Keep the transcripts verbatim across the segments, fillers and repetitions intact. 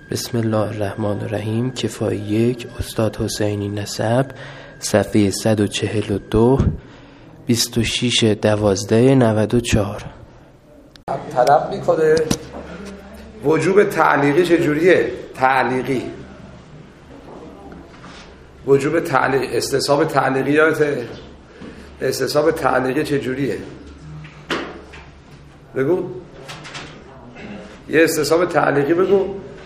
بسم الله الرحمن الرحیم. کفایه یک، استاد حسینی نسب، صفحه صد و چهل و دو، بیست و شیش دوازده نود و چهار. طلب میکنه وجوب تعلیقی چجوریه؟ تعلیقی وجوب تعلیق استصحاب تعلیقیات استصحاب تعلیقی چجوریه؟ بگو یه استصحاب تعلیقی بگو.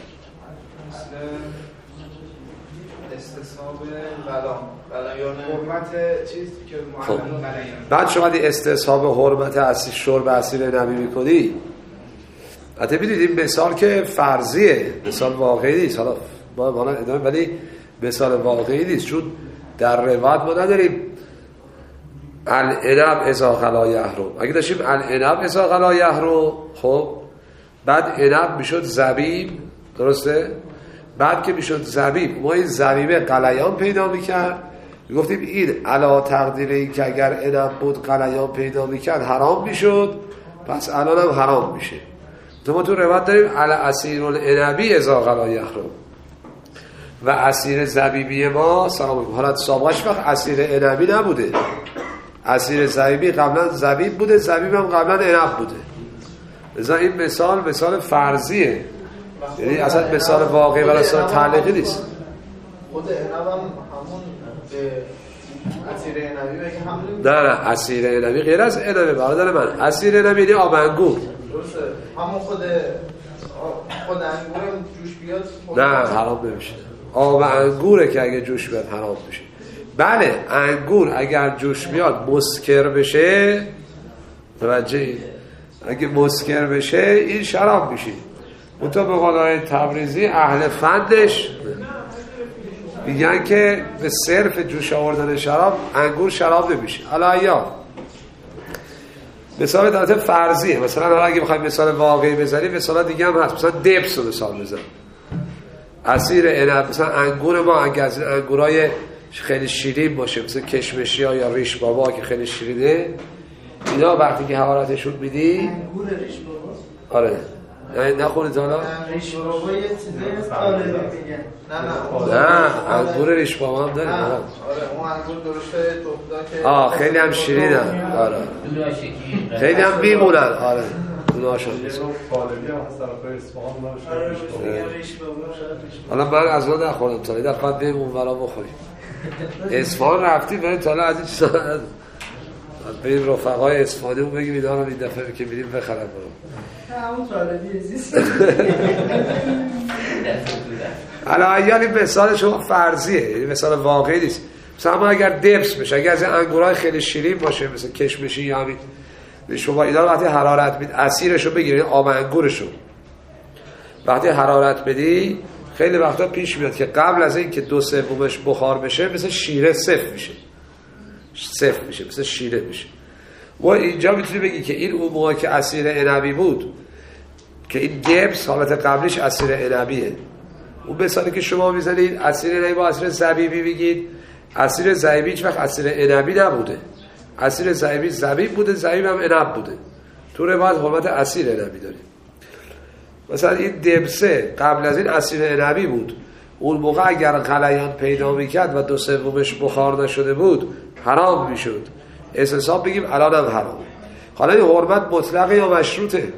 استصحاب بلا بلایان حرمت چیز که معلم بلایان. بعد شما دی استصحاب حرمت اسیر شرب اسیر نبی میکنی. البته ببینید این مثال که فرضیه، مثال واقعی نیست. حالا ما حالا ادامه ولی مثال واقعی نیست، چون در روایت ما نداریم العنب اذا خلا یحرم. اگه داشتیم العنب اذا خلا یحرم، خب بعد عنب میشد زبیب، درسته؟ بعد که میشد زبیب ما این زبیبه قلیان پیدا میکرد، میگفتیم این علا تقدیر این که اگر عنب بود قلیان پیدا میکرد حرام میشد، پس الان هم حرام میشه. تو ما تو روایت داریم علی اسیر العنبی اذا خلا یحرم و اسیر زبیبی ما سلام علیکم. حالت سابقش وقت اسیر عنبی نبوده، اسیر زبیبی قبلا زبیب بوده، زبیب هم قبلا عنب بوده. لذا این مثال مثال فرضیه، یعنی اصلا مثال واقعی و مثال تعلیقی نیست. خود عنب هم همون به اسیر عنبی بگه همون؟ نه نه اسیر عنبی غیر از عنب برادر من. اسیر عنبی یعنی آب انگور. درسته. همون خود خود انگورم جوش بیاد نه حرام نمیشه. آب انگوره که اگه جوش بیاد حرام میشه. بله انگور اگر جوش بیاد مسکر بشه، توجه اگه مسکر بشه این شراب میشه. اون تا به قولای تبریزی اهل فندش میگن که به صرف جوش آوردن شراب انگور شراب نمیشه. حالا یا مثال در فرضیه، مثلا حالا اگه بخوایم مثال واقعی بزنیم مثلا دیگه هم هست. مثلا دبس رو مثال بزن، عصیر عنب. مثلا انگور ما اگه از انگورای خیلی شیرین باشه مثل کشمشی ها یا ریش بابا که خیلی شیرینه، اینا وقتی که حرارتشون میدی انگور ریش بابا آره نه نخورید حالا ریش بابا یه چیزی طالبی میگن. نه نه نه انگور ریش بابا هم داریم. آره اون انگور درشته تفدا که آه خیلی هم شیرینن. آره خیلی هم میمونن. آره اوناشون طالبی هم از طرف اصفهان ریش بابا. حالا من از اون نخوردم تا اینا فقط بریم اونورا بخوریم. اصفهان رفتیم بریم تا از این چیزا بریم رفقای اصفهانی رو بگیم اینا رو این دفعه که میریم بخرم برام همون طالبی عزیز. حالا یعنی مثال شما فرضیه، یعنی مثال واقعی نیست. مثلا ما اگر دبس بشه، اگر از انگورای خیلی شیرین باشه مثل کشمشی یا همین، شما اینا وقتی حرارت بدید عصیرشو بگیرید، آب انگورشو وقتی حرارت بدی خیلی وقتا پیش میاد که قبل از این که دو سومش بخار بشه مثل شیره صفر میشه، صفر میشه مثل شیره میشه. و اینجا میتونی بگی که این اون موقع که عصیر عنبی بود که این گبس حالت قبلیش عصیر عنبیه. اون مثالی که شما میزنید عصیر عنبی با عصیر زبیبی میگید، عصیر زبیبی هیچ وقت عصیر عنبی نبوده، عصیر زبیبی زبیب بوده، زبیب هم عنب بوده. تو روایت حرمت عصیر عنبی داریم. مثلا این دبسه قبل از این عصیر عنبی بود، اون موقع اگر غلیان پیدا میکرد و دو سومش بخار نشده بود حرام میشد. استصحاب بگیم الان هم حرام. حالا این حرمت مطلقه یا مشروطه؟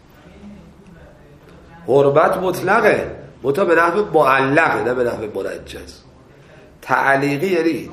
حرمت مطلقه مطلق به نحو معلقه نه به نحو منجز. تعلیقی یعنی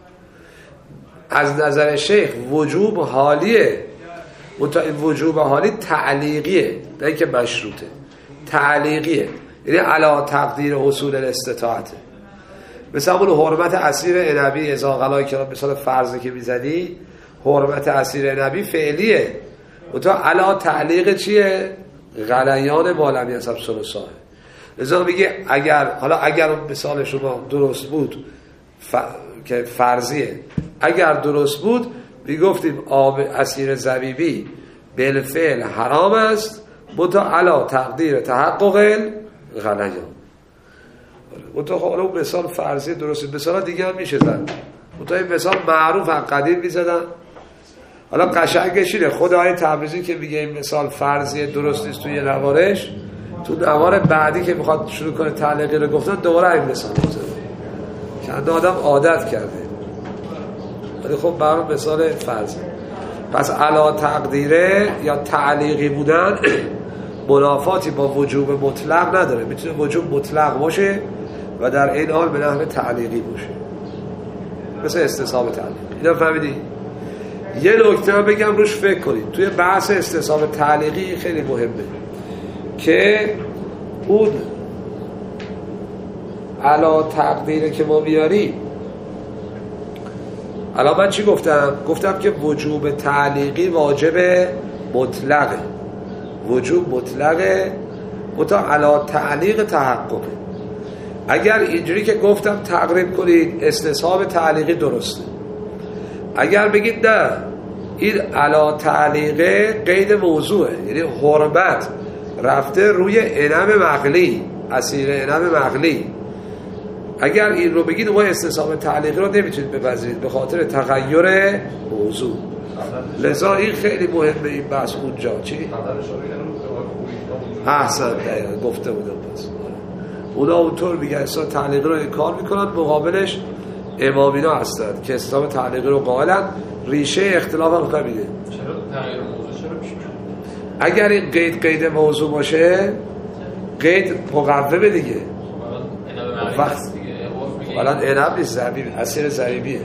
از نظر شیخ وجوب حالیه، مطلق وجوب حالی تعلیقیه نه اینکه مشروطه. تعلیقیه یعنی علا تقدیر حصول الاستطاعته. مثلا اون حرمت اسیر عنبی اذا غلا که مثلا فرضی که میزدی، حرمت اسیر عنبی فعلیه، منتها علا تعلیق چیه؟ غلیان بالمی حسب ثلثاه. لذا میگه اگر حالا اگر مثال شما درست بود ف... که فرضیه، اگر درست بود میگفتیم آب اسیر زبیبی بالفعل حرام است منتها علا تقدیر تحقق غلیان. منتها حالا اون مثال فرضی درسته، مثال دیگه هم میشه زد. منتها این مثال معروف هم قدیم میزدن. حالا قشنگش اینه خدای تبریزی که میگه این مثال فرضی درست نیست توی نوارش، تو نوار بعدی که میخواد شروع کنه تعلیقی رو گفتن دوباره این مثال میزنه که آدم عادت کرده، ولی خب برای مثال فرض. پس علا تقدیره یا تعلیقی بودن منافاتی با وجوب مطلق نداره، میتونه وجوب مطلق باشه و در این حال به نحو تعلیقی باشه، مثل استصحاب تعلیق. اینا فهمیدی؟ یه نکته رو بگم روش فکر کنید. توی بحث استصحاب تعلیقی خیلی مهمه که اون علا تقدیره که ما بیاریم. الان من چی گفتم؟ گفتم که وجوب تعلیقی واجب مطلقه، وجوب مطلقه متا علا تعلیق تحققه. اگر اینجوری که گفتم تقریب کنید استصحاب تعلیقی درسته. اگر بگید نه این علا تعلیقه قید موضوعه، یعنی حرمت رفته روی عنب مغلی، اسیر عنب مغلی، اگر این رو بگید ما استصحاب تعلیقی رو نمیتونید بپذیرید به خاطر تغییر موضوع. لذا این خیلی مهمه این بحث اونجا. چی؟ احسن دقیقا گفته بودم. پس اونا اونطور میگن استصحاب تعلیقی رو انکار میکنن، مقابلش امامینا هستند که استصحاب تعلیقی رو قائلن. ریشه اختلاف هم خمیده. چرا تغییر موضوع چرا پیش میاد؟ اگر این قید قید موضوع باشه قید مقومه دیگه. وقت حالا عنب نیست، زبیب، اسیر زبیبیه.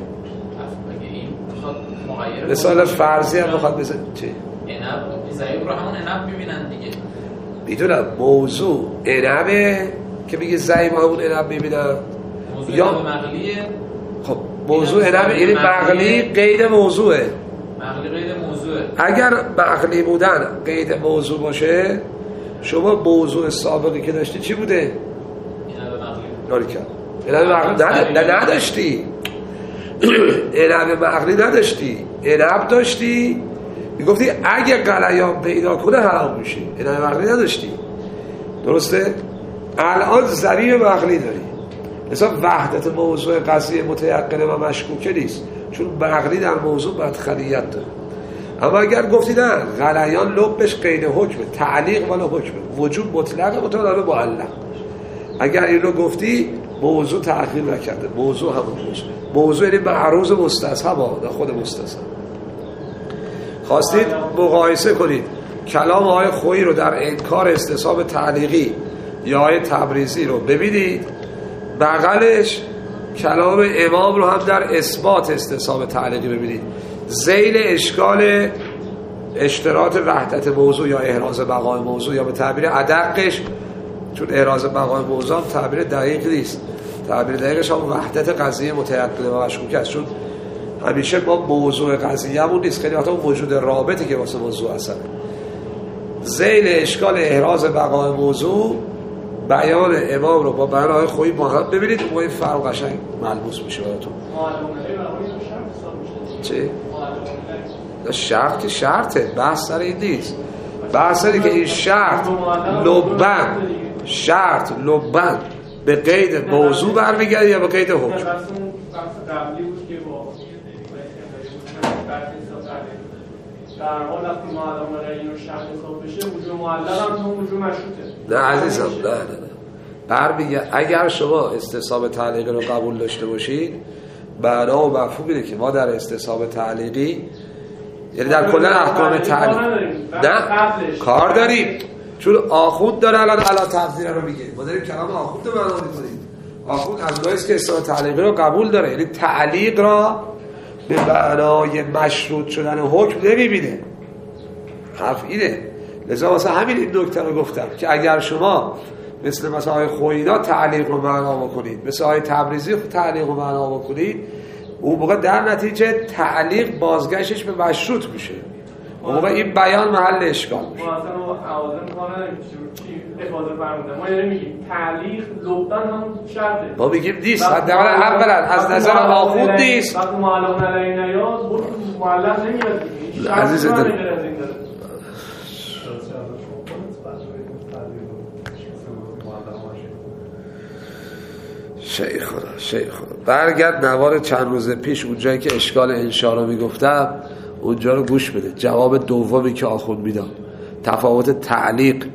مثال فرضی هم بخواد بزن چی؟ عنب زبیب رو همون عنب میبینن دیگه. میدونم موضوع عنبه که میگه زبیب همون عنب میبینن یا مغلیه. خب موضوع عنب یعنی مغلی قید موضوعه. مغلی قید موضوعه. اگر مغلی بودن قید موضوع باشه، شما موضوع سابقی که داشتی چی بوده؟ عنب مغلی. ناری کرد عنب مغلی نه نداشتی. عنب مغلی نداشتی، عنب داشتی. میگفتی اگه غلیان پیدا کنه حرام میشه. عنب مغلی نداشتی، درسته؟ الان زبیب مغلی داری. مثلا وحدت موضوع قضیه متیقنه و مشکوکه نیست، چون مغلی در موضوع مدخلیت داره. اما اگر گفتی نه غلیان لبش قید حکمه، تعلیق ولی حکمه، وجوب مطلقه مطلقه معلق، اگر این رو گفتی موضوع تأخیر نکرده، موضوع همون موضوع موضوع یعنی معروض مستصحب نه خود مستصحب. خواستید مقایسه کنید کلام آقای خویی رو در انکار استصحاب تعلیقی یا آقای تبریزی رو ببینید، بغلش کلام امام رو هم در اثبات استصحاب تعلیقی ببینید. ذیل اشکال اشتراط وحدت موضوع یا احراز بقای موضوع یا به تعبیر ادقش، چون احراز بقای موضوع هم تعبیر دقیق نیست، تعبیر دقیقش هم وحدت قضیه متیقنه و مشکوک است، چون همیشه با موضوع قضیه همون نیست، خیلی وقتا موجود رابطی که واسه موضوع اصله. ذیل اشکال احراز بقای موضوع بیان امام رو با بیان آقای خویی با هم ببینید، اون این فرق قشنگ ملموس میشه براتون. چه؟ شرط که شرطه، بحث سر این نیست. بحث سر که این شرط لبن شرط لبن به قید موضوع برمیگرده یا به قید حکم. قبلی بود که با در حال وقتی معلم غیر و شرط حساب بشه وجود معلق هم اون وجود مشروطه. نه عزیزم نه نه نه برمیگرده. اگر شما استصحاب تعلیقی رو قبول داشته باشید، معنا و مفهوم اینه که ما در استصحاب تعلیقی یعنی در کل احکام تعلیق نه کار داریم، چون آخوند داره الان علا تفسیر رو میگه، ما داریم کلام آخوند رو معنا می‌کنیم. آخوند از اوناییست که استصحاب تعلیقی رو قبول داره، یعنی تعلیق را به معنای مشروط شدن حکم نمیبینه. حرف اینه. لذا واسه همین این نکته رو گفتم که اگر شما مثل مثلا آقای خویینا تعلیق رو معنا بکنید، مثل آقای تبریزی تعلیق رو معنا بکنید، اون موقع در نتیجه تعلیق بازگشتش به مشروط میشه، اون موقع این بیان محل اشکال میشه. ما اصلا عوض میکنه چی افاده فرموده، ما یعنی میگیم تعلیق لبن هم شرطه، ما میگیم نیست، حداقل اولا از نظر آخوند نیست. وقتی معلم علی نیاز بود معلق نمیاد عزیز دل شیخ خدا شیخ خدا برگرد نوار چند روز پیش اونجایی که اشکال انشا رو میگفتم اونجا رو گوش بده. جواب دومی که آخوند میداد، تفاوت تعلیق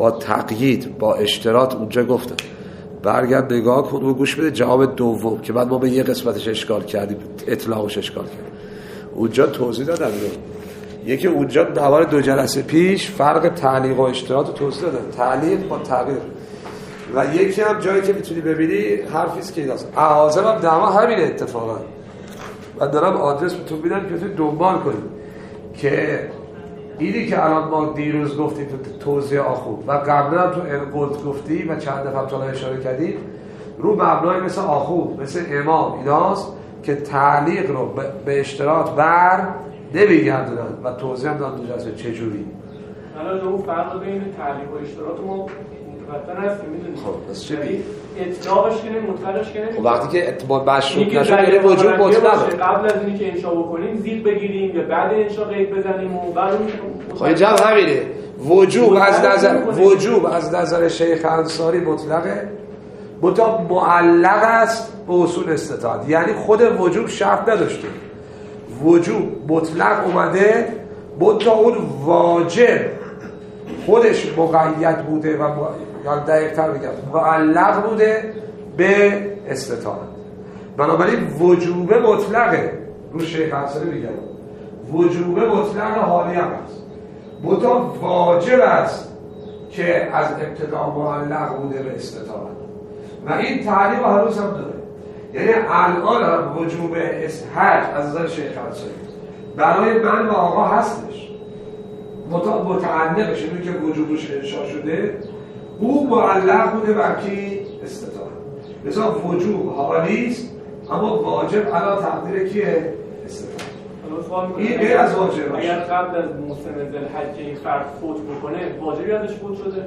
با تقیید با اشتراط اونجا گفتم. برگرد نگاه کن و گوش بده جواب دوم که بعد ما به یه قسمتش اشکال کردیم، اطلاقش اشکال کردیم. اونجا توضیح دادم یکی اونجا دوباره دو جلسه پیش فرق تعلیق و اشتراط رو توضیح دادم، تعلیق با تغییر. و یکی هم جایی که میتونی ببینی حرفیست که ایناست اعاظم هم دعوا همینه اتفاقا. من دارم آدرس بهتون میدم که بتونید دنبال کنید که اینی که الان ما دیروز گفتیم تو توضیح آخوند و قبلا هم تو القدس گفتی و چند دفعه تا اشاره کردیم رو مبنای مثل آخوند مثل امام ایناست که تعلیق رو به اشتراط بر نمیگردونن و توضیح هم دادم دو جلسه چجوری. الان اون فرق بین تعلیق و اشتراط ما متوجه هستیم میدونید. خب بس چه بی؟ اطلاقش کنه مطلقش کنه. خب وقتی که اطلاق مشروط نشد یعنی وجود مطلقه. قبل از اینکه انشا بکنیم زیر بگیریم یا بعد انشا قید بزنیم و بعد اون خب اینجا همینه. وجوب از نظر وجوب از نظر شیخ انصاری مطلقه. بتا معلق است به اصول استطاعت، یعنی خود وجوب شرط نداشته. وجوب مطلق اومده بتا اون واجب خودش مقید بوده و یا دقیق تر بگم معلق بوده به استطاعت. بنابراین وجوب مطلقه رو شیخ انصاری میگم وجوب مطلق حالی هم هست بتا واجب است که از ابتدا معلق بوده به استطاعت و این تعلیق هنوز هم داره. یعنی الان هم وجوب حج از نظر شیخ انصاری برای من و آقا هستش متعلقش اینو که وجوبش انشاء شده او معلق بوده بر کی؟ استطاعت. مثلا وجوب حالیست اما واجب علا تقدیر کیه؟ استطاعت. این غیر از واجب اگر قبل از موسم ذوالحج این فرد فوت بکنه واجب یادش فوت شده؟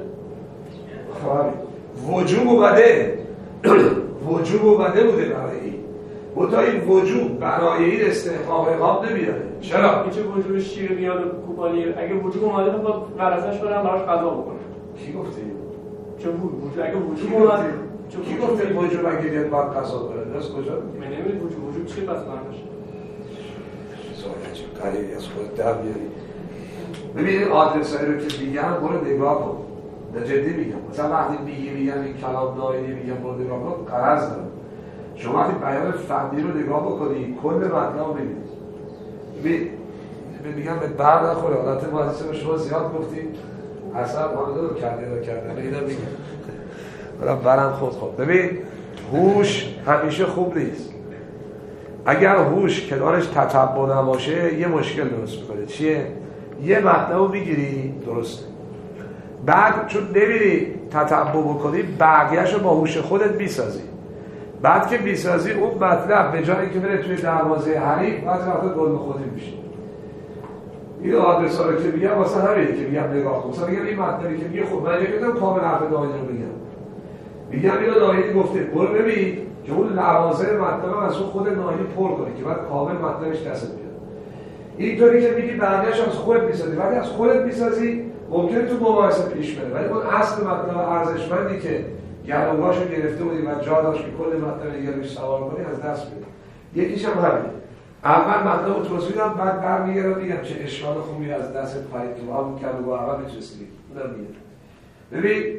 خب وجوب اومده وجوب اومده بوده برای این بودا این وجوب برای این استحقاق اقام نمیاره. چرا؟ این چه وجوب شیر بیاد و کوپانی اگه وجوب اومده خب ورثه‌اش برن براش قضا بکنه. کی گفته؟ چه وجوب اگه وجوب اومده کی گفته وجوب اگه بیاد باید قضا کنه؟ درست کجا؟ من نمیدونم وجوب وجوب چیه پس معناش؟ سوال چه قریبی از خود در بیاری. ببینید آدرسایی رو که میگم برو نگاه کن. نه جدی میگم. مثلا وقتی میگی میگم این کلام نایدی میگم برو نگاه کن غرض دارم. شما وقتی بیان فنی رو نگاه بکنی کل مطلب رو ببینید. ببین میگم به بر نخوره حالت مازیسه به شما زیاد گفتیم اصلا حالا رو کرده رو کرده اینا میگم برام برم خود خود. ببین هوش همیشه خوب نیست. اگر هوش کنارش تتبع نباشه یه مشکل درست میکنه. چیه؟ یه مطلب رو میگیری درسته بعد چون نمیری تتبع بکنی بقیه‌اش رو با هوش خودت میسازی. بعد که میسازی اون مطلب به جایی که بره توی دروازه حریف بعضی وقتا گل خودی میشه. این آدرس ها رو که میگم واسه همینه که میگم نگاه کن. مثلا میگم این مطلبی که میگه خب من نمیدونم کامل حرف ناهید رو میگم میگم اینو ناهید گفته برو ببین که اون لوازم مطلب از اون خود ناهید پر کنه که بعد کامل مطلبش دست بیاد. اینطوری که میگی بقیه‌اش از خودت میسازی ولی از خودت میسازی ممکنه تو مباحثه پیش بره ولی اون اصل مطلب ارزشمندی که گلوگاشو گرفته بودی و جا داشت که کل مطلب دیگه روش سوار کنی از دست میده. یکیش هم همینه. اول مطلب رو توضیح دادم بعد برمیگردم میگم چه اشکال خوبی از دست پایید که با همون گلوگاه اول میتونستی اونم میگم. ببین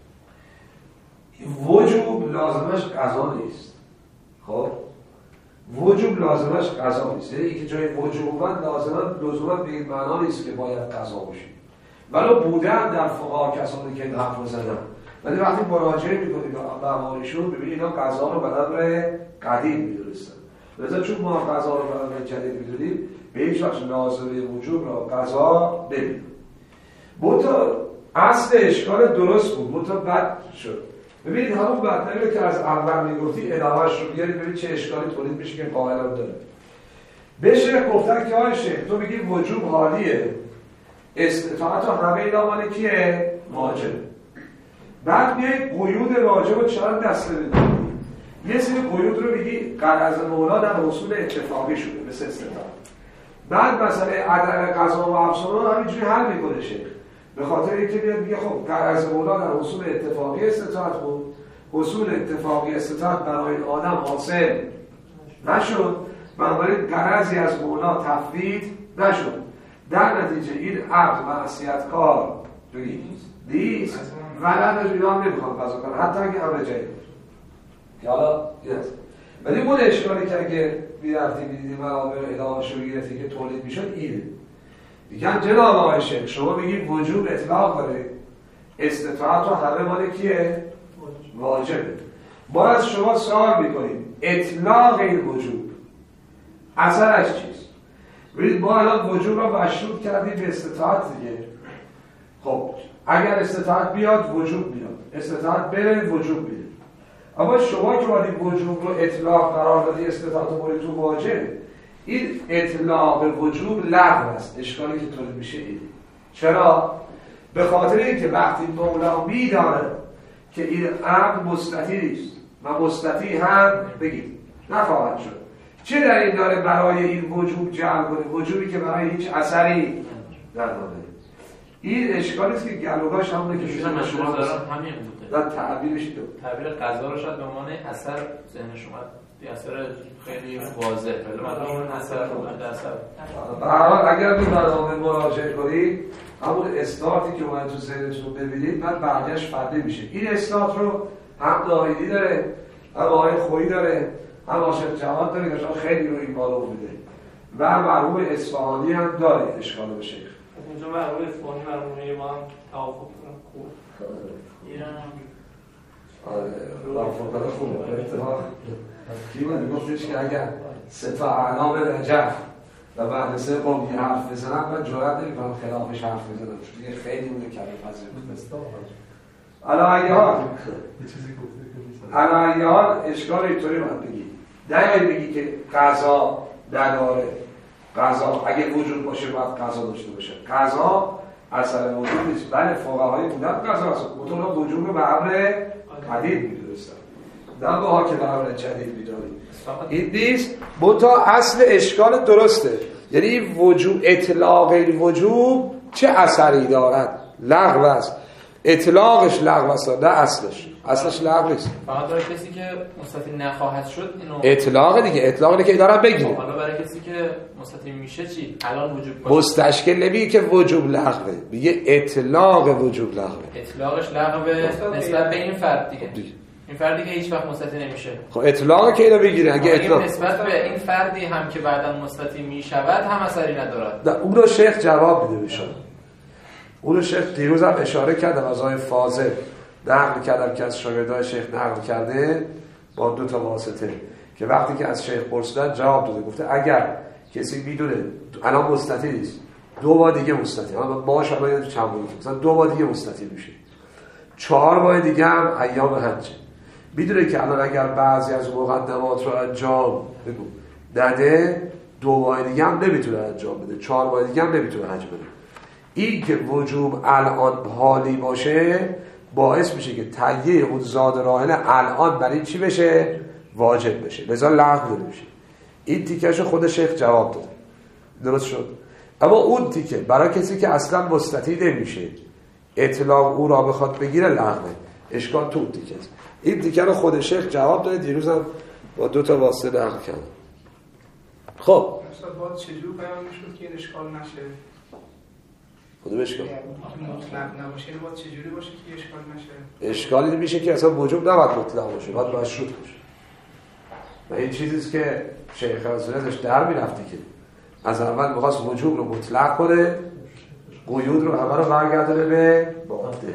وجوب لازمش قضا نیست. خب وجوب لازمش قضا نیست. یعنی اینکه جای وجوب اومد لازما لزوما به این معنا نیست که باید قضا باشه. ولی بوده هم در فقها کسانی که این حرف میزنن. ولی وقتی مراجعه میکنید به اعمالشون ببینید اینا قضا رو به امر قدیم میدونستن. لذا چون ما قضا رو به امر جدید میدونیم به هیچ وجه لازمه وجوب را قضا نمیدونیم. بوتا اصل اشکال درست بود بوتا بد شد. ببینید همون مطلبی که از اول میگفتی ادامهش رو بیارید ببینید چه اشکالی تولید میشه که قائل هم داره. بشه گفتن که آقای شیخ تو میگی وجوب حالیه استطاعت و همه اینا مال کیه؟ واجب. بعد میای قیود واجب رو چند دسته میدونی؟ یه سری قیود رو میگی غرض مولا در حصول اتفاقی شده مثل استطاعت. بعد مثلا عدم قضا و افسانه همینجوری حل میکنه شیخ. به خاطر اینکه میاد میگه خب غرض مولا در حصول اتفاقی استطاعت بود حصول اتفاقی استطاعت برای آدم حاصل نشد بنابراین غرضی از مولا تفویض نشد. در نتیجه این عقل معصیتکار بگید نیست ولدش اینا هم نمیخوان قضا کنن حتی اگه امر جدید که حالا این هست. ولی اون اشکالی که اگه میرفتی میدیدیم منابع ادامهش رو میگرفتی که تولید میشد اینه میگن جناب آقای شیخ شما بگید وجوب اطلاق داره استطاعت رو همه مال کیه؟ واجبه. ما از شما سوال میکنیم اطلاق این وجوب اثرش چیست؟ ببینید ما الان وجوب رو مشروط کردیم به استطاعت دیگه. خب اگر استطاعت بیاد وجوب میاد استطاعت بره وجوب میره. اما شما که باید وجوب رو اطلاق قرار دادی استطاعت رو برید تو واجب این اطلاق وجوب لغو است. اشکالی که تولید میشه اینه. چرا؟ به خاطر اینکه وقتی مولا میدانه که این امر مستطیع نیست و مستطیع هم بگید نخواهد شد چه در این داره برای این وجوب جمع کنه وجوبی که برای هیچ اثری نداره. این اشکالی است که گلوگاش همونه که شما شما همین بوده در تعبیرش دو تعبیر قضا رو شاید به عنوان اثر ذهن شما یه اثر خیلی واضح ولی مثلا اون اثر رو اثر به هر حال اگر به برنامه مراجعه کنید همون استارتی که اومد تو ذهنتون ببینید بعد برگشت فردی میشه. این استارت رو هم داریدی داره هم آقای خویی داره هم عاشق جواد داره که خیلی رو این بالا بوده و مرحوم اصفهانی هم داره. اشکال به شیخ اونجا مرحوم اصفهانی مرحوم با هم توافق کنن خوب ایران هم آره توافق خوبه به اتفاق کیمان میگفتش که اگر سه تا اعلام رجب و بعد سه قوم یه حرف بزنم من جرأت نمی‌کنم خلافش حرف بزنم چون دیگه خیلی مونه کلمه پذیر بود. حالا ایهان یه چیزی گفته که میشه حالا ایهان اشکال اینطوری باید بگی نه بگی که قضا نداره قضا اگه وجود باشه باید قضا داشته باشه. قضا اصل وجود نیست. بله فقهای بودن قضا هست مطلق وجود رو به امر قدیم می‌دونستن نه به ها که به امر جدید می‌دونید این نیست. منتها اصل اشکال درسته یعنی وجود اطلاق این وجوب چه اثری دارد؟ لغو است. اطلاقش لغو است نه اصلش اصلش لغو نیست. فقط برای کسی که مستطیع نخواهد شد اینو اطلاق دیگه اطلاقی که دارن بگیره. حالا برای کسی که مستطیع میشه چی؟ الان وجوب باشه مستشکل نمیگه که وجوب لغوه میگه اطلاق وجوب لغوه. اطلاقش لغوه نسبت به این فرد دیگه این فردی که هیچ وقت مستطیع نمیشه. خب اطلاقی که اینو بگیره اگه اطلاق نسبت به این فردی هم که بعداً مستطیع میشود هم اثری ندارد. نه اون رو شیخ جواب میده بهشون. اون رو شیخ دیروز هم اشاره کردم از آقای فاضل نقل کردم که از شاگردای شیخ نقل کرده با دو تا واسطه که وقتی که از شیخ پرسیدن جواب داده گفته اگر کسی میدونه الان مستطیع نیست دو بار دیگه مستطیع الان باهاش الان چند بار مثلا دو بار دیگه مستطیع میشه چهار بار دیگه هم ایام حجه میدونه که الان اگر بعضی از مقدمات رو انجام بگو نده دو بار دیگه هم نمیتونه انجام بده چهار بار دیگه هم نمیتونه حج بده. این که وجوب الان حالی باشه باعث میشه که تهیه اون زاد راحله الان برای چی بشه؟ واجب بشه لذا لغو نمیشه. این تیکهشو خود شیخ جواب داده درست شد. اما اون تیکه برای کسی که اصلا مستطیع نمیشه اطلاق او را بخواد بگیره لغوه. اشکال تو اون تیکه است. این تیکه رو خود شیخ جواب داده دیروزم با دو تا واسطه نقل کردم. خب استاد باید چجور بیان میشد که این اشکال نشه؟ کدوم اشکال؟ مطلق نباشه این باید چجوری باشه که اشکال نشه؟ اشکالی میشه که اصلا وجوب نباید مطلق باشه باید مشروط باشه و این چیزیست که شیخ رسوله ازش در میرفتی که از اول میخواست وجوب رو مطلق کنه قیود رو همه رو برگردونه به باطل.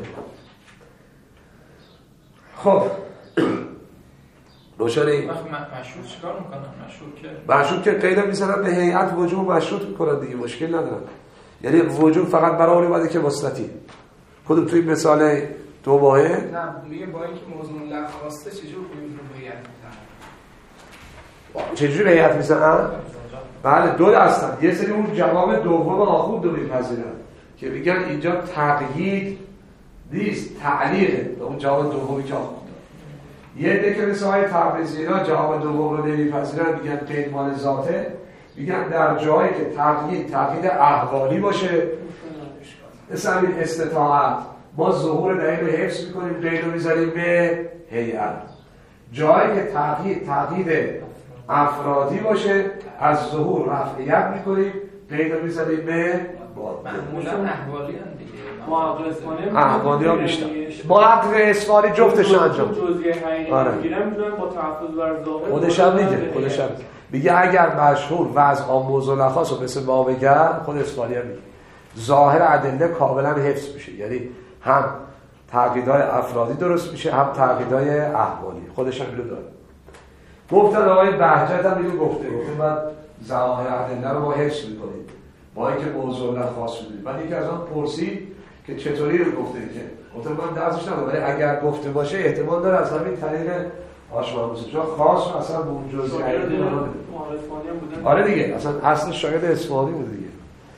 خب روشنی مشروط چیکار میکنن؟ مشروط که مشروط که قید میزنن به هیئت وجوب مشروط میکنن دیگه مشکل ندارن. یعنی وجوب فقط برای اون باید که مستطیع کدوم توی مثال دو باهه نه میگه با اینکه موضوع لغو خواسته چجور قیود رو به هیئت میزنن چجور هیئت میزنن؟ بله دو هستن. یه سری اون جواب دوم آخوند رو میپذیرن که میگن اینجا تقیید نیست تعلیقه اون جواب دومی که آخوند یه عده که مثل های تبریزی اینا جواب دوم رو نمیپذیرن میگن قید مال ذاته میگن در جایی که تقیید تقیید احوالی باشه مثل این استطاعت ما ظهور دلیل رو حفظ میکنیم قید رو میذاریم به هیئت. جایی که تقیید تقیید افرادی باشه از ظهور رفعیت میکنیم قید رو میذاریم به معمولا احوالی هم دیگه محقق اصفهانی احوالی ها بیشتر محقق اصفهانی جفتش انجام جزئیه حقیقی میگیرن میتونن با تحفظ بر ضابط خودش هم میگه خودش هم میگه اگر مشهور وضع عام موضوع نخواست و مثل ما بگن خود اصفهانی هم میگه ظاهر ادله کاملا حفظ میشه، یعنی هم تعقیدهای افرادی درست میشه هم تعقیدهای احوالی. خودش هم اینو داره. گفتن آقای بهجت هم اینو گفته گفته من ظاهر ادله رو ما حفظ میکنیم با اینکه موضوع نخواست میدونیم. من یکی از آن پرسید که چطوری رو گفته که گفتم من درستش ندارم ولی اگر گفته باشه احتمال داره از همین طریق آشمانوسی چون خاص رو اصلا به اون جزئی آره دیگه اصلا اصل شاگرد اصفهانی بود دیگه.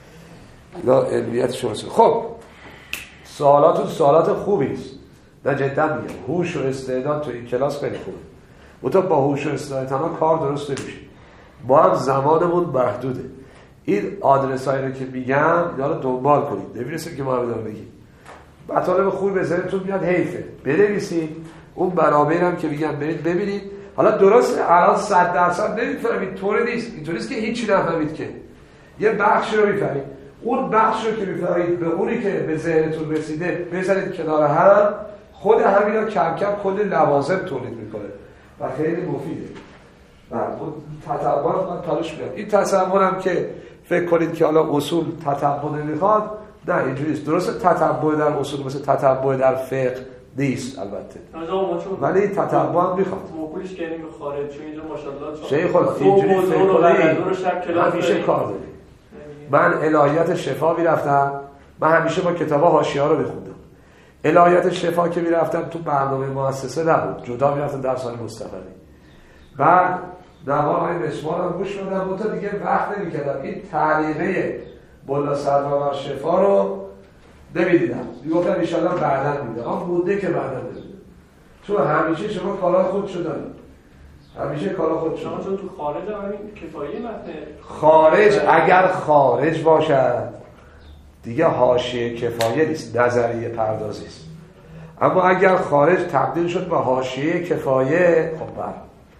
لا علمیت شماست. خب سوالاتون سوالات خوبی است، نه جدا میگم هوش و استعداد تو این کلاس خیلی خوبه، منتها با هوش و استعداد تنها کار درست نمیشه. ما هم زمانمون محدوده. این آدرسایی رو که میگم اینا رو دنبال کنید، نمیرسیم که ما هم دارم بگیم مطالب خوبی به ذهنتون میاد حیفه بنویسید. اون برابرم که میگم برید ببینید. حالا درسته الان صد درصد نمیفهمید، طوری نیست، اینطوری نیست که هیچی نفهمید، که یه بخش رو میفهمید. اون بخش رو که میفهمید به اونی که به ذهنتون رسیده بذارید کنار هم، خود همینا کم کم کل لوازم تولید میکنه و خیلی مفیده. و اون تطور من تلاش میاد. این تصورم که فکر کنید که حالا اصول تطبع نمیخواد، نه اینجوری نیست. درسته تطبع در اصول مثل تطبع در فقه نیست البته، ولی تطبع هم میخواد. موکولش کردیم به خارج چون اینجا ماشاءالله شیخ خدا اینجوری فکر کنید همیشه کار داریم. من الهیات شفا میرفتم، من همیشه با کتابا حاشیه‌ها رو میخوندم. الهیات شفا که میرفتم تو برنامه مؤسسه نبود، جدا میرفتم درس‌های مستقلی. بعد نوارهای مسمار هم گوش میدم، منتها دیگه وقت نمی‌کردم این تعلیقه بلا صدرا و شفا رو نمیدیدم. میگفتم ان شاءالله بعداً میدم. اما بوده که بعداً نمیدم. چون همیشه شما کارا خودشو دارید. همیشه کارا خودشو. شما چون تو خارج همین کفایه متن خارج اگر خارج باشد دیگه حاشیه کفایه نیست، نظریه پردازی است. اما اگر خارج تبدیل شد به حاشیه کفایه، خب بر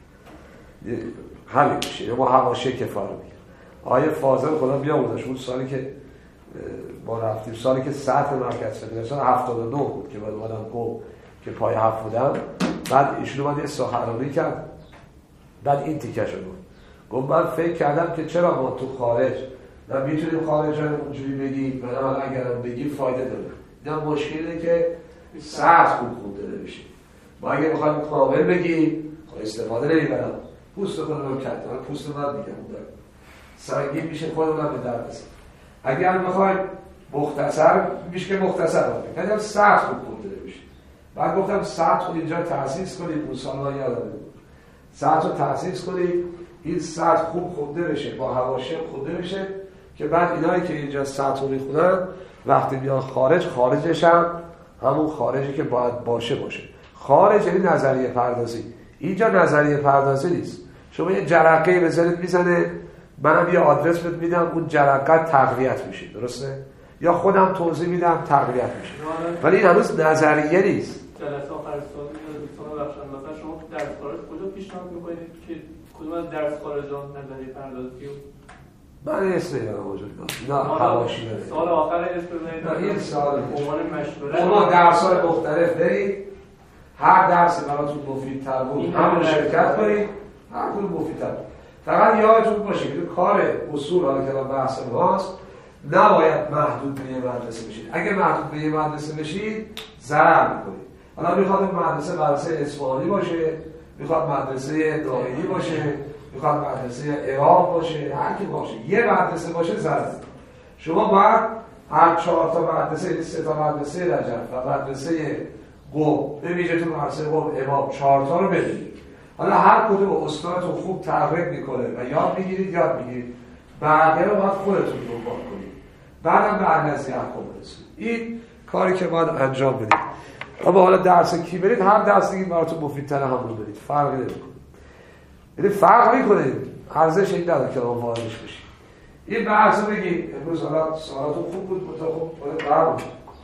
همین میشه. ما حاشیه کفایه رو میگیم. آیه فاضل خدا بیاموزش اون سالی که ما رفتیم، سالی که سطح مرکز شد سال هفتاد و نه بود که بعد اومدم گفت که پای هفت بودم. بعد ایشون اومد یه سخنرانی کرد، بعد این تیکش رو گفت گفت من فکر کردم که چرا ما تو خارج نه میتونیم خارج رو اونجوری بگیم و نه اگرم بگیم فایده داره. نه مشکل اینه که سطح خوب خونده نمیشه. ما اگه بخوایم کامل بگیم خب استفاده نمیبرم. پوست خودم رو کردم، من پوست من میگم بودم سنگین میشه خودمون به درد رسید. اگر بخوایم مختصر میشه که مختصر باشه، کردم سطح خوب خونده نمیشه. بعد گفتم سطح رو اینجا تأسیس کنید، مسلمان یادم سطح رو تأسیس کنید، این سطح خوب خونده بشه، با حواشی خونده بشه که بعد اینایی که اینجا سطح رو میخونن وقتی بیان خارج، خارجش هم همون خارجی که باید باشه باشه. خارج یعنی نظریه پردازی. اینجا نظریه پردازی نیست. شما یه جرقه به ذهنت میزنه، منم یه آدرس بهت میدم، اون جرقه تقویت میشه، درسته؟ یا خودم توضیح میدم تقویت میشه. ولی این هنوز نظریه نیست. جلسه آخر سال دوستان بخشن مثلا شما درس خارج کجا پیشنهاد میکنید که کدوم از درس خارجان نظریه پردازی رو من اسم اینا وجود داره. نه حواشی داره. سال آخر اسم بزنید. نه این سال عنوان مشوره. شما درس‌های مختلف برید، هر درسی براتون مفیدتر بود همون شرکت کنید، هر کدوم مفیدتر. فقط یادتون باشه که کار اصول حالا که بحث ماست نباید محدود به یه مدرسه بشید. اگه محدود به یه مدرسه بشید ضرر می‌کنید. حالا میخواد مدرسه مدرسه اصفهانی باشه، میخواد مدرسه داعیی باشه، میخواد مدرسه عراق باشه، هر کی باشه، یه مدرسه باشه ضرر. شما باید هر چهار تا مدرسه، سه تا مدرسه رجب و مدرسه قم، به ویژه تو مدرسه قم امام چهار تا رو ببینید. حالا هر کدوم استادتون خوب تحقیق میکنه و یاد میگیرید یاد میگیرید، بقیه رو باید خودتون دنبال کنید. بعدم به اندازه حق برسید. این کاری که باید انجام بدید. اما حالا درس کی برید، هر درسی که براتون مفیدتره همون رو برید، فرقی نمیکنه. یعنی فرق میکنه، ارزش این نداره که ما واردش بشیم. این بحث رو بگید. امروز حالا سوالاتون خوب بود، متأخر باید برام.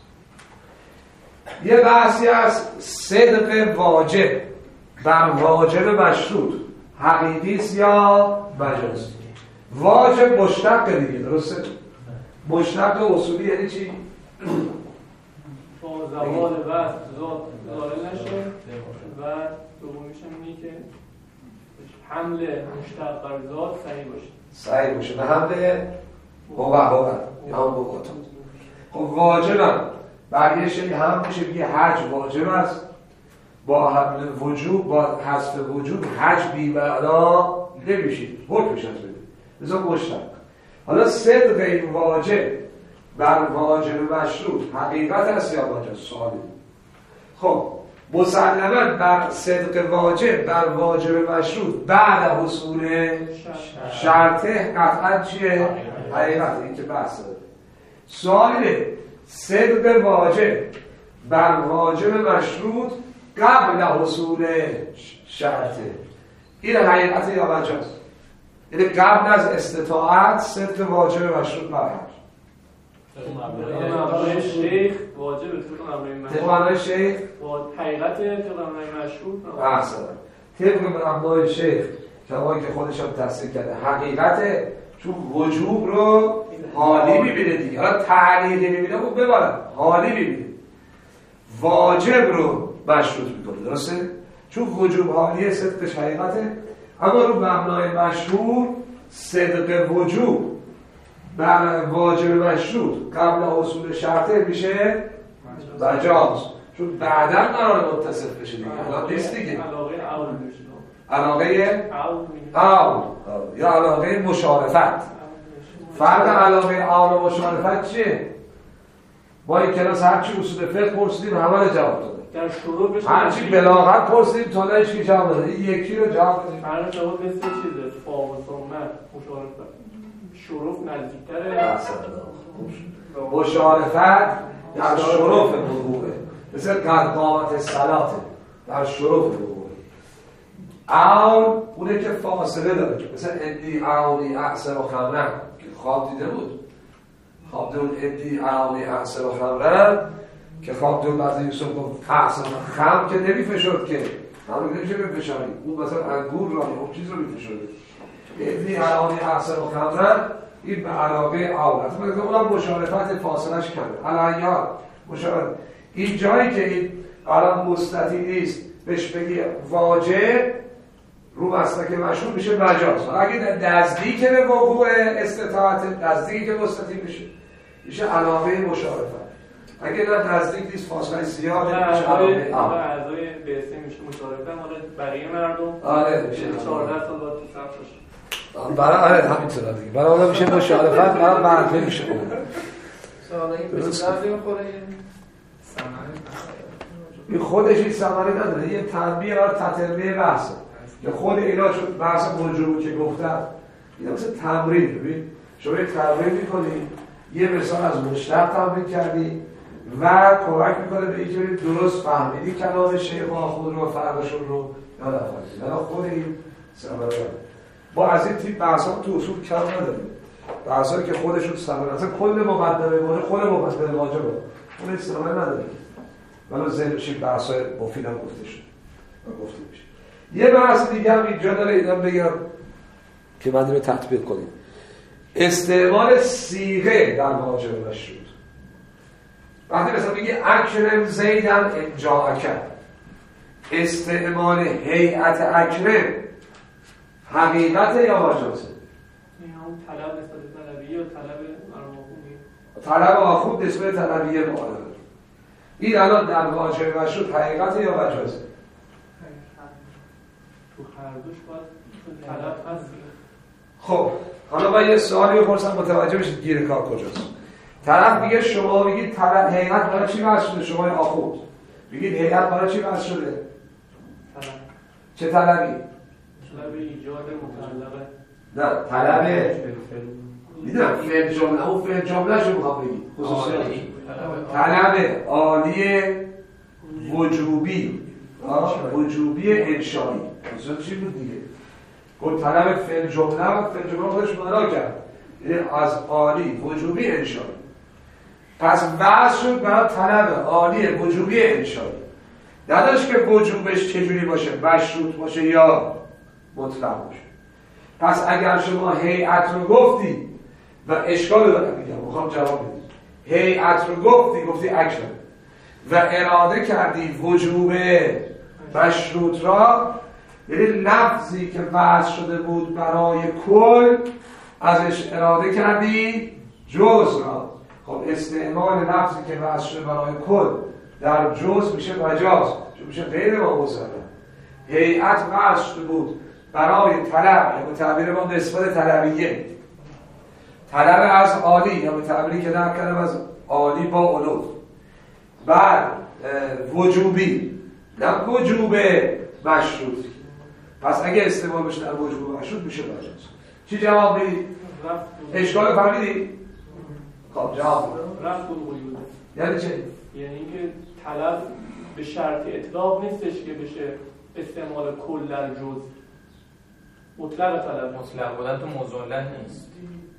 یه بحثی از صدق واجب بر واجب مشروط، حقیقی است یا مجازی. واجب مشتق دیگه، درسته؟ مشتق اصولی یعنی چی؟ با زوال وصف ذات زائل نشه و دومیش هم اینه که حمل مشتق بر ذات صحیح باشه صحیح باشه به حمل هو هو یا هم بگوتون. خب واجبم بر یه شیء هم میشه بگه حج واجب است، با حمل وجوب با حذف وجوب حج بی معنا نمیشه، حکمش از بده بذار مشتق. حالا صدق این واجب بر واجب مشروط حقیقت است یا مجاز؟ سوالی. خب مسلماً بر صدق واجب بر واجب مشروط بعد حصول شرطه قطعاً چیه؟ حقیقت. این که بحث داره. سوالی صدق واجب بر واجب مشروط قبل حصول شرطه این حقیقت یا مجاز؟ یعنی قبل از استطاعت صدق واجب مشروط بر حج. طبق شیخ واجب طبق معنای شیخ حقیقت طبق معنای مشروط احسن طبق معنای شیخ که که خودش هم تصدیق کرده حقیقته، چون وجوب رو حالی میبینه دیگه. حالا تعلیقی میبینه خب ببارد حالی میبینه، واجب رو مشروط میکنه، درسته؟ چون وجوب حالیه صدقش حقیقته، اما رو مبنای مشروط صدق وجوب بر واجب مشروط قبل حصول شرطه میشه مجاز، چون بعدا قرار متصل بشه دیگه. حالا نیست دیگه علاقه اول میشه، علاقه اول یا علاقه مشارفت. فرق علاقه اول و مشارفت چیه؟ ما این کلاس هرچی اصول فقه پرسیدیم همه رو جواب داده، در شروع بشه هرچی بلاغت پرسیدیم تا نهش که جواب داده، این یکی رو جواب دادیم. هر جواب مثل چیزه فا و ثمه مشارفت شروف نزدیکتره مشارفت در شروف وقوعه، مثل قد قامت صلاته در شروف وقوعه. اون اونه که فاصله داره، مثل ادی اونی اعصر و خمره که خواب دیده بود، خواب دون ادی اونی اعصر و خمره که خواب دون بعد یوسف گفت اعصر خم که نمی فشرد که همون نمیشه بفشاری، اون مثلا انگور را اون چیز رو می فشرده. ادی اونی اعصر و خمره این به علاقه اول است، مثلا اونم مشارفت فاصلش کمه. الان مشارفت این جایی که این الان مستطیل نیست بهش بگی واجب رو مسلک مشهور میشه مجاز. اگه نزدیک به وقوع استطاعت نزدیک که مستطیل بشه میشه علاقه مشارفت. اگه نه نزدیک نیست فاصله زیاده میشه علاقه اول. اعضای بیسته میشه مشارفت، مال بقیه مردم آره میشه چهارده سال بعد صرف بشه. برای آره همینطوره دیگه، برای اون میشه مشارفت، برای منفی میشه اون. سوال این بسیار میخوره این خودش این ثمره نداره، یه تنبیه برای تتمه بحثه که خود اینا چون بحث موجود که گفتم اینا مثل تمرین. ببین شما یه تمرین میکنی، یه مثال از مشتق تمرین کردی و کمک میکنه به اینکه درست فهمیدی کلام شیخ خود رو و فرقشون رو یا نفهمیدی. حالا خود این ثمره با از این تیپ بحثا تو اصول کم نداریم، بحثایی که خودشون ثمره اصلا کل مقدمه مورد خود مفصل واجبه اون این ثمره نداره، ولی ذهنش این بحثای مفید هم گفته شد و گفته میشه. یه بحث دیگه هم اینجا داره، اینا بگم که من رو تطبیق کنیم. استعمال صیغه در واجب مشروط. وقتی مثلا میگه اکرم زیدن انجا اکرم، استعمال هیئت اکرم حقیقت یا مجازه؟ این هم طلب نسبت طلبیه و طلب مرمومی، طلب آخود نسبت طلبیه معادله. این الان در واجب مشروط حقیقت یا مجازه؟ تو هر دوش باید طلب هست. خب حالا من یه سوالی بپرسم متوجه بشید گیر کار کجاست. طرف میگه شما میگید طلب هیئت برای چی وضع شده؟ شما آخود میگید هیئت برای چی وضع شده؟ طلب. چه طلبی؟ طلب ایجاد متعلقه. نه طلب میدونم فعل جمله اون فعل جمله شو میخوام بگید خصوصا طلب عالی وجوبی وجوبی انشایی مثلا چی بود دیگه؟ گفت طلب فعل جمله و فعل جمله خودش معنا کرد، یعنی از عالی وجوبی انشایی. پس وضع شد برای طلب عالی وجوبی انشایی، نداشت که وجوبش چجوری باشه، مشروط باشه یا مطلق باشه. پس اگر شما هیئت رو گفتی و اشکال رو دارم میگم، میخوام جواب بدید. هیئت رو گفتی گفتی اکرم و اراده کردی وجوب مشروط را، یعنی لفظی که وضع شده بود برای کل ازش اراده کردی جز را. خب استعمال لفظی که وضع شده برای کل در جز میشه مجاز، چون میشه غیر ما مصرف. هیئت وضع شده بود برای طلب یا به تعبیر ما نسبت طلبیه، طلب از عالی یا به تعبیری که نقل کردم از عالی با علو، بعد وجوبی نه وجوب مشروط. پس اگه استعمال بشه در وجوب مشروط میشه مجاز. چی جواب میدی؟ اشکال فهمیدی؟ خب جواب رفت الوجود یعنی چه؟ یعنی اینکه طلب به شرط اطلاق نیستش که بشه استعمال کل در جز. مطلق طلب مطلق بودن تو موضوع نیست.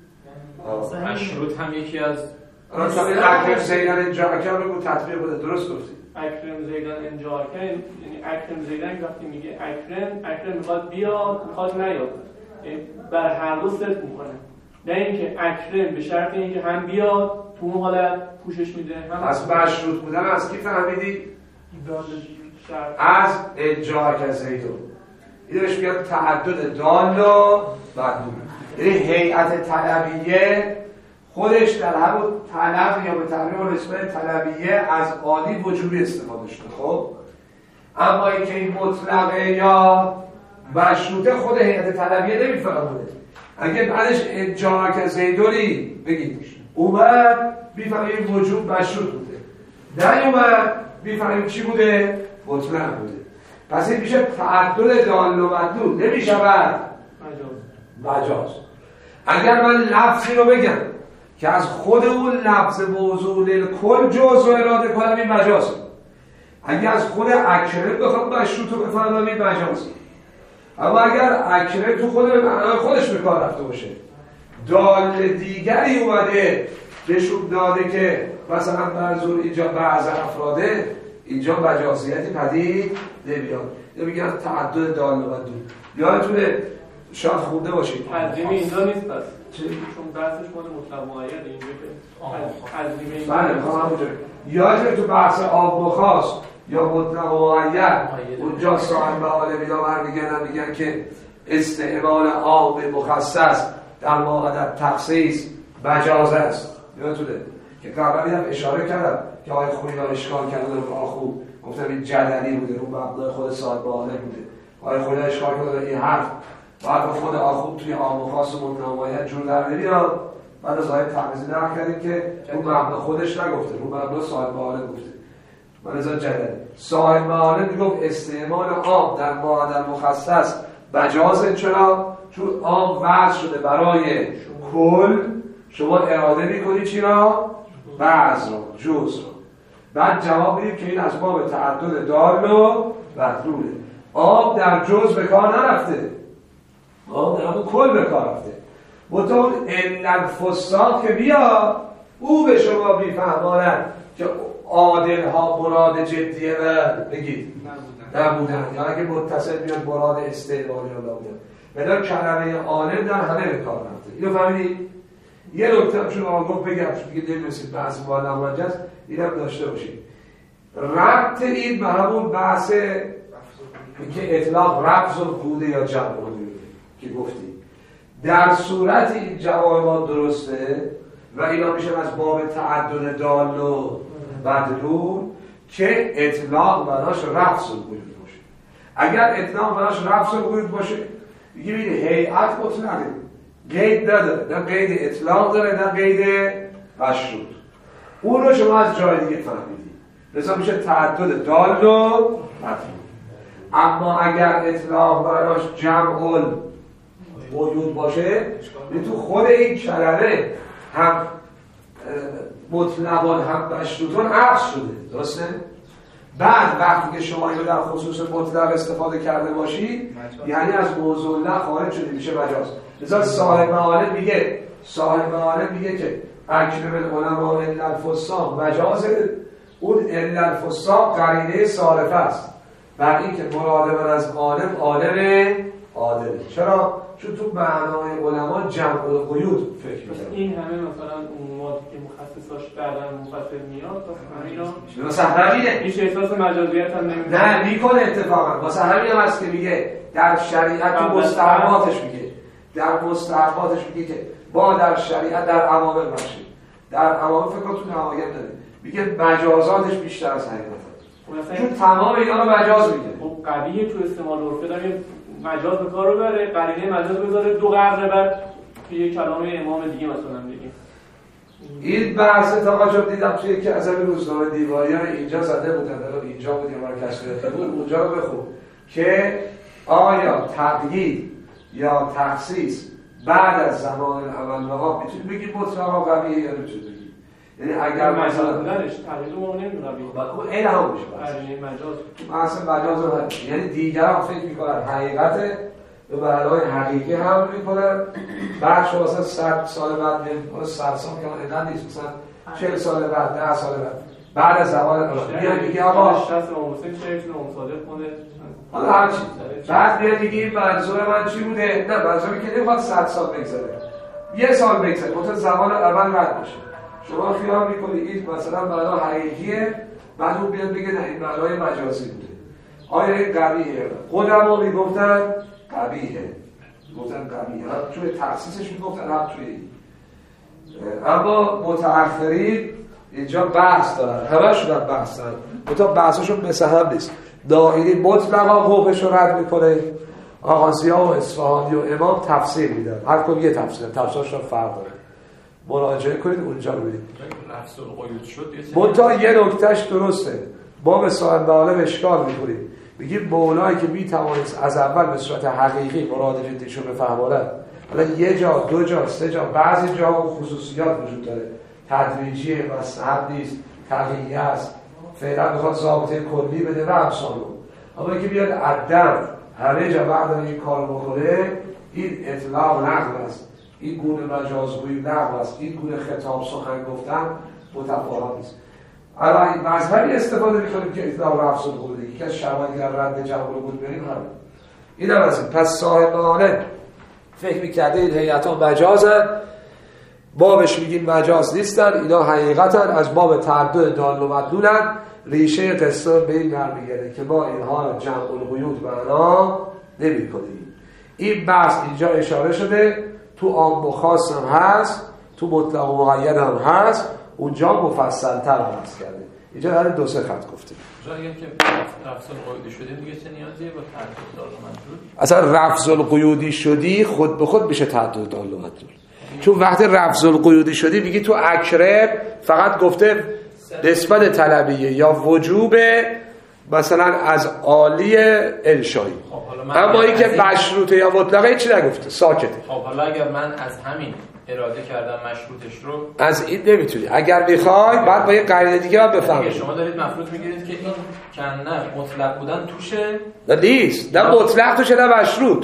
مشروط هم یکی از الان تا این اکرم زیدن انجارکن رو بود تطبیق بوده، درست گفتی؟ اکرم زیدن انجارکن یعنی اکرم زیدن وقتی میگه اکرم اکرم میخواد بیاد میخواد نیاد، یعنی بر هر دو صرف میکنه، نه اینکه اکرم به شرط اینکه هم بیاد تو اون حالت پوشش میده هم از مشروط بودن از کی فهمیدی؟ شرط از انجارکن زیدون. این بهش میگن تعدد دال و مدلول. یعنی هیئت طلبیه خودش در همون طلب یا به تعبیر نسبت طلبیه از عالی وجوبی استفاده شده. خب اما اینکه این مطلقه یا مشروطه خود هیئت طلبیه نمیفهمونه. اگه بعدش انجارک زیدونی بگید اومد میفهمیم وجوب مشروط بوده، نیومد میفهمیم چی بوده؟ مطلق بوده. پس این میشه تعدد دال و مدلول، نمیشود مجاز. مجاز. اگر من لفظی رو بگم که از خود اون لفظ موضوع کل جز رو اراده کنم این مجازه. اگر از خود اکرم بخوام مشروط رو بفهمم این مجازه. اما اگر اکرم تو خود معنای خودش به کار رفته باشه، دال دیگری اومده نشون داده که مثلا منظور اینجا بعض افراده، اینجا مجازیتی پدید نمیاد. یا میگن تعدد دال و مدلول. یادتونه شاید خونده باشید ترجمه اینجا نیست پس چون بحثش مال مطلق معین اینجا که ترجمه اینجا بله میخوام همونجوری یادتونه تو بحث آب مخاص یا مطلق معین اونجا صاحب معالم اینا برمیگردن میگن که استعمال عام مخصص در مواقع تخصیص مجاز است. یادتونه که قبلا دیدم اشاره کردم که آقای خوینا اشکال کرده رو آخو گفتم این جدلی بوده رو مبنای خود صاحب معالم بوده. آقای خوینا اشکال کرده این حرف بعد خود آخوب توی عام و خاص و متنوعیت جور در نمیاد. بعد از آیه تمیزی نقل کردیم که اون مبنا خودش نگفته، اون مبنا صاحب معالم گفته. من ازا جدلی صاحب معالم میگفت استعمال عام در معادل مخصص مجازه. چرا؟ چون عام وضع شده برای کل، شما اراده میکنی چی را؟ بعض را، جز را. بعد جواب میدیم که این از باب تعدد دال و مدلوله. عام در جز به کار نرفته، آب در همون کل به کار رفته. مطمئن علت فساد که بیا او به شما بیفهمانند که عادل ها مراد جدیه و بگید نبودن، یا اگه متصل بیاد مراد استعمالی رو نبودن. بدان کلمه عالم در همه به کار رفته. اینو فهمیدید؟ یه نکته هم شما آگاه بگم دیگه نمیرسید بحث معلم مجاز اینم داشته باشید. ربط این به همون بحث که اطلاق رفض بوده یا جمع بوده که گفتی. در صورت این جواب ما درسته و اینا میشه از باب تعدد دال و مدلول که اطلاق بناش رفض القیود باشه. اگر اطلاق بناش رفض القیود باشه میگه ببین هیئت مطلقه، قید نداره، نه قید اطلاق داره نه قید مشروط. اون رو شما از جای دیگه فهمیدی، لذا میشه تعدد دال و مدلول. اما اگر اطلاق براش جمع القیود باشه تو خود این کلمه هم مطلقان هم مشروطان عکس شده، درسته؟ بعد وقتی که شما اینو در خصوص مطلق استفاده کرده باشید یعنی از موضوع الله خارج شده، میشه مجاز. لذا صاحب معالم میگه صاحب معالم میگه که اکرم العلماء الا الفساق مجاز. اون الا الفساق قرینه صارفه است بر این که مراد من از عالم عالم عادله. چرا؟ چون تو معنای علما جمع القیود فکر می‌کنن. این همه مثلا اون که مخصصاش بعداً مفصل میاد واسه همینا مثلا همینه هیچ احساس مجازیت هم نمی‌کنه. نه میکنه اتفاقا. واسه همین هم هست که میگه در شریعت تو مستحباتش میگه در مستحباتش میگه که با در شریعت در عوامل باشید. در عوامل فکر کنم تو نهایت داره. میگه مجازاتش بیشتر از حقیقته. چون تمام اینا رو مجاز میگه. خب قبیه تو استعمال عرفی داره مجاز به کار رو بره، قرینه مجاز بذاره دو قرن بعد توی یک کلام امام دیگه مثلا بگیم. این بحث تا جا دیدم توی یکی از این روزنامه دیواریان اینجا زده بودن، الان اینجا بود یا مرکز بود، اونجا رو بخون که آیا تقیید یا تخصیص بعد از زمان اولها میتونی بگی مطلقا قویه یا نمیتونی بگی؟ یعنی اگر مثلا بودنش تقیید رو نمیدونه اون این هم میشه قرینه مجاز مثلا مجاز رو هست. یعنی دیگران فکر میکنن حقیقت به معنای حقیقی هم میکنن، بعد شما مثلا صد سال بعد میگن صد سال که اینقدر نیست، مثلا چهل سال بعد ده سال بعد بعد از زمان میاد میگه آقا شصت امام حسین چه چون امام صادق خونده حالا هر چی بعد میاد میگه این منظور من چی بوده؟ نه منظوری که نمیخواد صد سال بگذره، یه سال بگذره، مثلا زمان اول رد بشه. شما خیال میکنید این مثلا معنا حقیقیه، بعد اون بیاد بگه نه این معنای مجازی بوده. آیا این قویه؟ خودمو میگفتن قبیحه، گفتن قبیحه، هم توی تخصیصش میگفتن هم توی. اما متأخرین اینجا بحث دارن، همشون هم بحث دارن، منتها بحثشون مثل هم نیست. دائری مطلقا حکمش رو رد میکنه، آغازی ها و اصفهانی و امام تفسیر میدن، هر کدوم یه تفسیر، تفسیرش هم فرق داره. مراجعه کنید اونجا رو ببینید. لفظ القیود شد منتها یه نکتهش درسته، ما به صاحب معالم اشکال میکنیم، میگیم مولایی که میتوانست از اول به صورت حقیقی مراد جدیشو بفهماند، حالا یه جا دو جا سه جا بعضی جا خصوصیات وجود داره، تدریجی مصحب نیست، تقییه است، فعلا میخواد ضابطه کلی بده و امثالو. اما که بیاد عدم همه جا بعد این کار بکنه، این اطلاق نقل است، این گونه مجازگویی نقل است، این گونه خطاب سخن گفتن متفاهم است. الان این مذهبی استفاده می‌کنیم که اطلاق رفض القیود، که از شواهد رد جمع القیود بریم هم این هم از این. پس صاحب معالم فکر می‌کرده این هیئت‌ها مجازن، بابش میگیم مجاز نیستن، اینا حقیقتاً از باب تعدد دال و مدلولن. ریشه قصه به این برمیگرده که ما اینها جمع القیود معنا نمی‌کنیم. این بحث اینجا اشاره شده، تو عام و خاص هم هست، تو مطلق و مقید هم هست، اونجا مفصل‌تر بحث کرده. اینجا در دو سه خط گفته. جا اگر که رفض القیودی شدیم دیگه چه نیازیه با تعدد دال و مدلول؟ اصلا رفض القیودی شدی خود به خود میشه تعدد دال و مدلول. چون وقتی رفض القیودی شدی میگی تو اکرم فقط گفته نسبت طلبیه یا وجوب مثلا از عالی انشایی، اما این که مشروطه یا مطلقه چی نگفته، ساکته. خب حالا اگر من از همین اراده کردم مشروطش رو، از این نمیتونی، اگر میخوای بعد با یه قرینه دیگه باید بفهمی. شما دارید مفروض میگیرید که این کنه مطلق بودن توشه، نه نیست، نه مطلق توشه نه مشروط.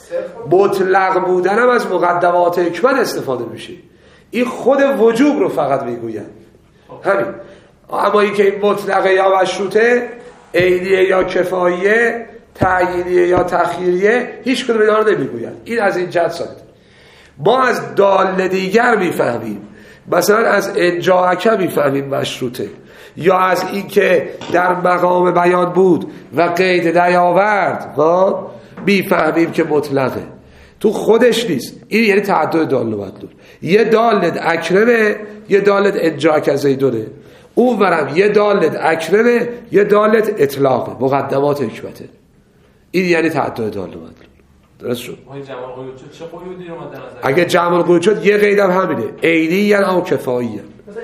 مطلق بودن هم از مقدمات حکمت استفاده میشه، این خود وجوب رو فقط میگوید همین. اما این که این مطلقه یا مشروطه، عینیه یا کفاییه، تعیینیه یا تخییریه، هیچ کدوم اینا رو نمیگوید. این از این جهت ثابت. ما از دال دیگر میفهمیم، مثلا از انجاعکه میفهمیم مشروطه، یا از این که در مقام بیان بود و قید نیاورد و میفهمیم که مطلقه، تو خودش نیست. این یعنی تعدد دال و مدلول. یه دالت اکرمه، یه دالت انجاعکه زیدونه، اون ورم یه دالت اکرمه، یه دالت اطلاقه، مقدمات حکمته. این یعنی تعدد دال و مدلول. درست شد؟ جمع القیود شد چه قیودی رو مد نظر؟ اگه جمع القیود شد یه قیدم همینه، عینی او کفایی،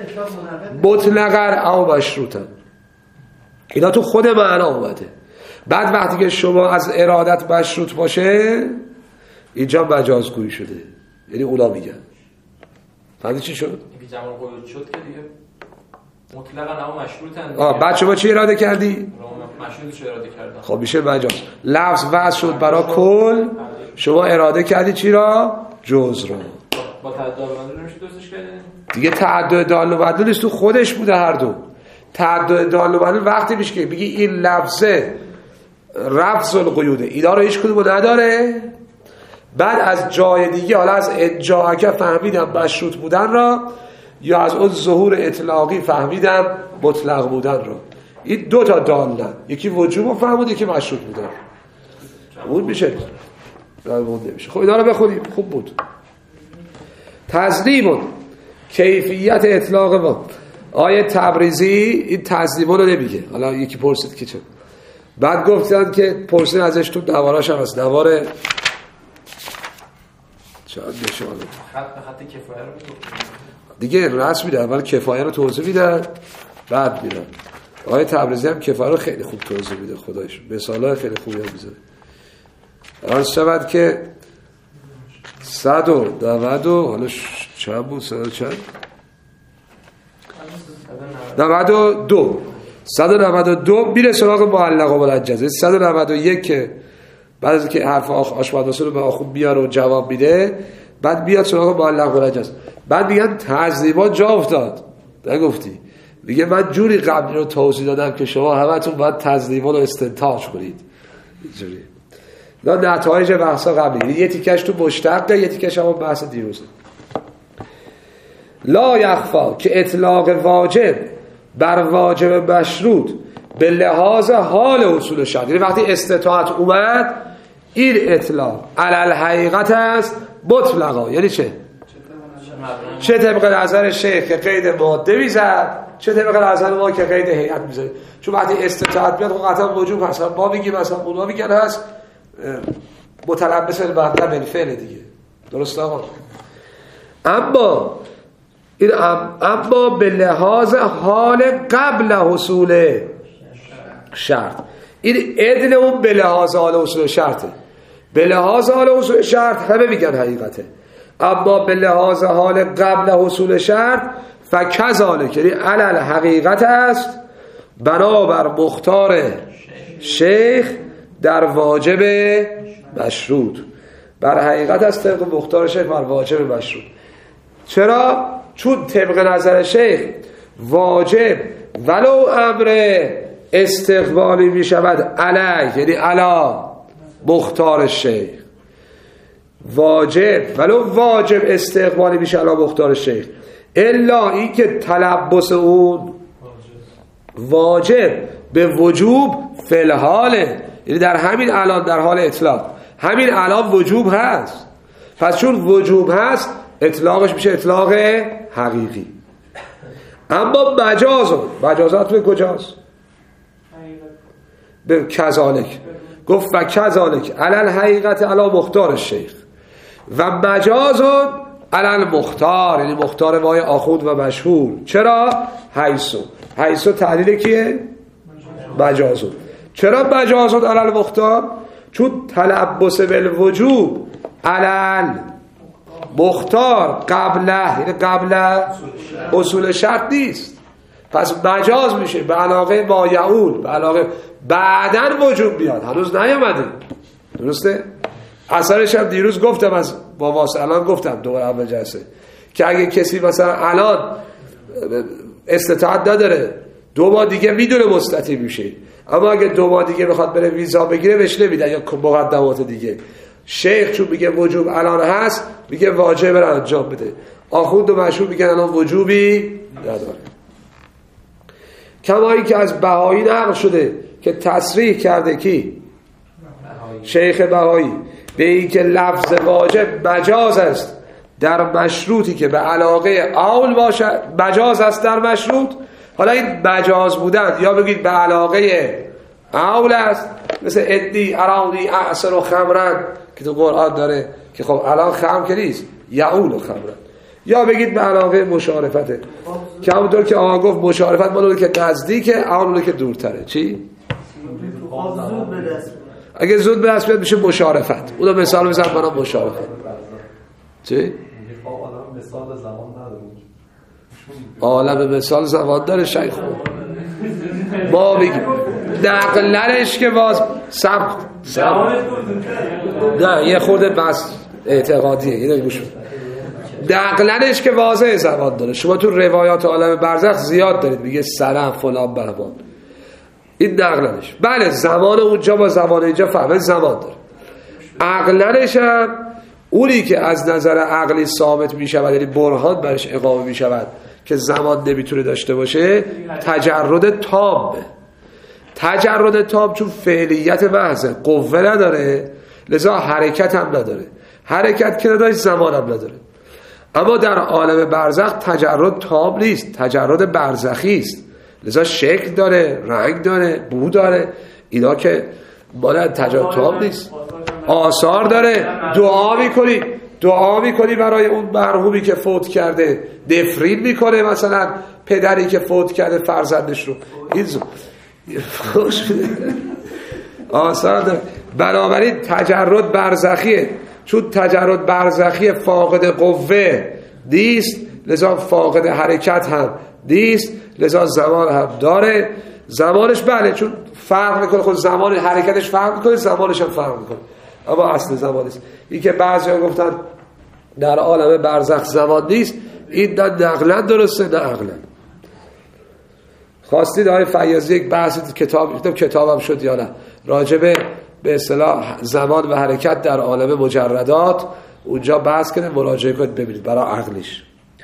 مطلقا او مشروطا. اینا تو خود معنا اومده. بعد وقتی که شما از ارادت مشروط باشه، اینجا مجازگویی شده، یعنی اونا میگن. فهمیدی چی شد؟ اگه جمع القیود شد که دیگه مطلقا او مشروطن. آه بعد شما چی اراده کردی؟ مشروطش اراده کردم. خب میشه مجاز. لفظ وضع شد برای کل، شما اراده کردی چی را؟ جز را. با تعدد دال و مدلول نمیشه درستش کردی؟ دیگه تعدد دال و مدلول تو خودش بوده هر دو. تعدد دال و مدلول وقتی میشه که بگی این لفظه رفض القیوده، اینا رو هیچ کدومو نداره. بعد از جای دیگه، حالا از جاهکه فهمیدم مشروط بودن را، یا از اون ظهور اطلاقی فهمیدم مطلق بودن را. این دو تا دالن، یکی وجوب رو فهمود، یکی مشروط بودن. اون میشه نمیشه. خب اینا رو بخونیم، خوب بود. تضمین کیفیت اطلاق ما. آیه تبریزی این تضمین رو نمیگه. حالا یکی پرسید که چه، بعد گفتن که پرسید ازش تو نواراش هم هست، نوار چند نشانه خط به خط کفایه رو دیگه رسم میده. اول کفایه رو توضیح میدن، بعد میدن. آیه تبریزی هم کفایه رو خیلی خوب توضیح میده، خدایش مثالای خیلی خوبی هم میزنه. عرض شود که صد و نود و حالا چند بود؟ صد و چند؟ نود و دو صد و نود و دو میره سراغ معلق و منجز. صد و نود و یک که بعد از که حرف آشمادرسه رو به آخون بیاره و جواب میده، بعد بیاد سراغ معلق و منجز. بعد میگن تضمینات جا افتاد، نگفتی؟ میگه من جوری قبلی رو توضیح دادم که شما همتون باید تضمینات رو استنتاج کنید. اینجوری لا نتایج بحثا قبلی، یه تیکش تو مشتقه، یه تیکش هم بحث دیروزه. لا یخفا که اطلاق واجب بر واجب مشروط به لحاظ حال اصول شرط، یعنی وقتی استطاعت اومد این اطلاق علی الحقیقت است مطلقا. یعنی چه؟ چه طبق نظر شیخ که قید ماده میزد، چه طبق نظر ما که قید هیئت میزد. چون وقتی استطاعت بیاد قطعا وجوب هست، ما میگیم مثلا اونها میگن هست متلبس بالمعنی بالفعل دیگه. درست آقا؟ اما این اما به لحاظ حال قبل حصول شرط، این عدل اون به لحاظ حال حصول شرطه. به لحاظ حال حصول شرط همه میگن حقیقته، اما به لحاظ حال قبل حصول شرط فکذالک، یعنی علل حقیقت است بنابر مختار شیخ در واجب مشروط. بر حقیقت است طبق مختار شیخ بر واجب مشروط. چرا؟ چون طبق نظر شیخ واجب ولو امر استقبالی می شود علیه، یعنی علا مختار شیخ، واجب ولو واجب استقبالی می شود علا مختار شیخ، الا این که تلبس اون واجب به وجوب فلحاله، یعنی در همین الان در حال اطلاق همین الان وجوب هست. پس چون وجوب هست اطلاقش میشه اطلاق حقیقی. اما مجاز مجازات به کجاست؟ به کذالک گفت و کذالک علل حقیقت علا مختار شیخ و مجاز علل مختار، یعنی مختار وای آخوند و مشهور. چرا؟ حیثو حیثو تعلیل کیه؟ مجازو. چرا مجازو علل مختار؟ چون تلبس بالوجوب علل مختار قبله، یعنی قبل اصول شرط نیست. پس مجاز میشه به علاقه ما یعول، به علاقه بعدن وجوب بیاد، هنوز نیامده. درسته؟ اثرش هم دیروز گفتم، از با واسه الان گفتم دوباره اول جلسه که اگه کسی مثلا الان استطاعت نداره دو ماه دیگه میدونه مستطیع میشه، اما اگه دو ماه دیگه بخواد بره ویزا بگیره بهش نمیدن یا مقدمات دیگه. شیخ چون میگه وجوب الان هست میگه واجب رو انجام بده. آخوند و مشهور میگن الان وجوبی نداره. کما این که از بهایی نقل شده که تصریح کرده کی؟ شیخ بهایی به این که لفظ واجب مجاز است در مشروطی که به علاقه اول باشه، مجاز است در مشروط. حالا این مجاز بودن یا بگید به علاقه اول است، مثل ادی ارانی اعصر و خمرن که تو قرآن داره که خب الان خمر که نیست، یعول و خمرن. یا بگید به علاقه مشارفته که همونطور که آقا گفت مشارفت مالونه که نزدیکه، اولونه که دورتره. چی؟ اگه زود به دست بیاد میشه مشارفت. اونو مثال بزن برای مشارفت. چی؟ مثال زمان نداره. عالم مثال زمان داره شیخ. ما بگیم نقلنش که باز سب نه یه خورده بس اعتقادیه، اینو گوش نقلنش که واضح زمان داره. شما تو روایات عالم برزخ زیاد دارید میگه سلام فلان بهمان. این نقلنش. بله زمان اونجا با زمان اینجا فهمه زمان داره. عقلنش هم اونی که از نظر عقلی ثابت می شود، یعنی برهان برش اقامه می شود که زمان نمیتونه داشته باشه، تجرد تامه. تجرد تام چون فعلیت محضه، قوه نداره، لذا حرکت هم نداره. حرکت که نداشت زمان هم نداره. اما در عالم برزخ تجرد تام نیست، تجرد برزخی است. لذا شکل داره، رنگ داره، بو داره. اینا که مال تجرد تام نیست. آثار داره. دعا میکنی دعا میکنی برای اون مرحومی که فوت کرده، نفرین میکنه مثلا پدری که فوت کرده فرزندش رو. این زو آثار داره. بنابراین تجرد برزخیه. چون تجرد برزخی فاقد قوه نیست، لذا فاقد حرکت هم نیست، لذا زمان هم داره. زمانش بله چون فرق میکنه، خود زمان حرکتش فرق میکنه، زمانش هم فرق میکنه، اما اصل زمان نیست. این که بعضی ها گفتن در عالم برزخ زمان نیست، این نه نقلا درسته نه عقلا. خواستید آقای فیاضی یک بحث کتاب کتابم شد یا نه راجبه به اصطلاح زمان و حرکت در عالم مجردات، اونجا بحث کنه، مراجعه کنید ببینید برای عقلش.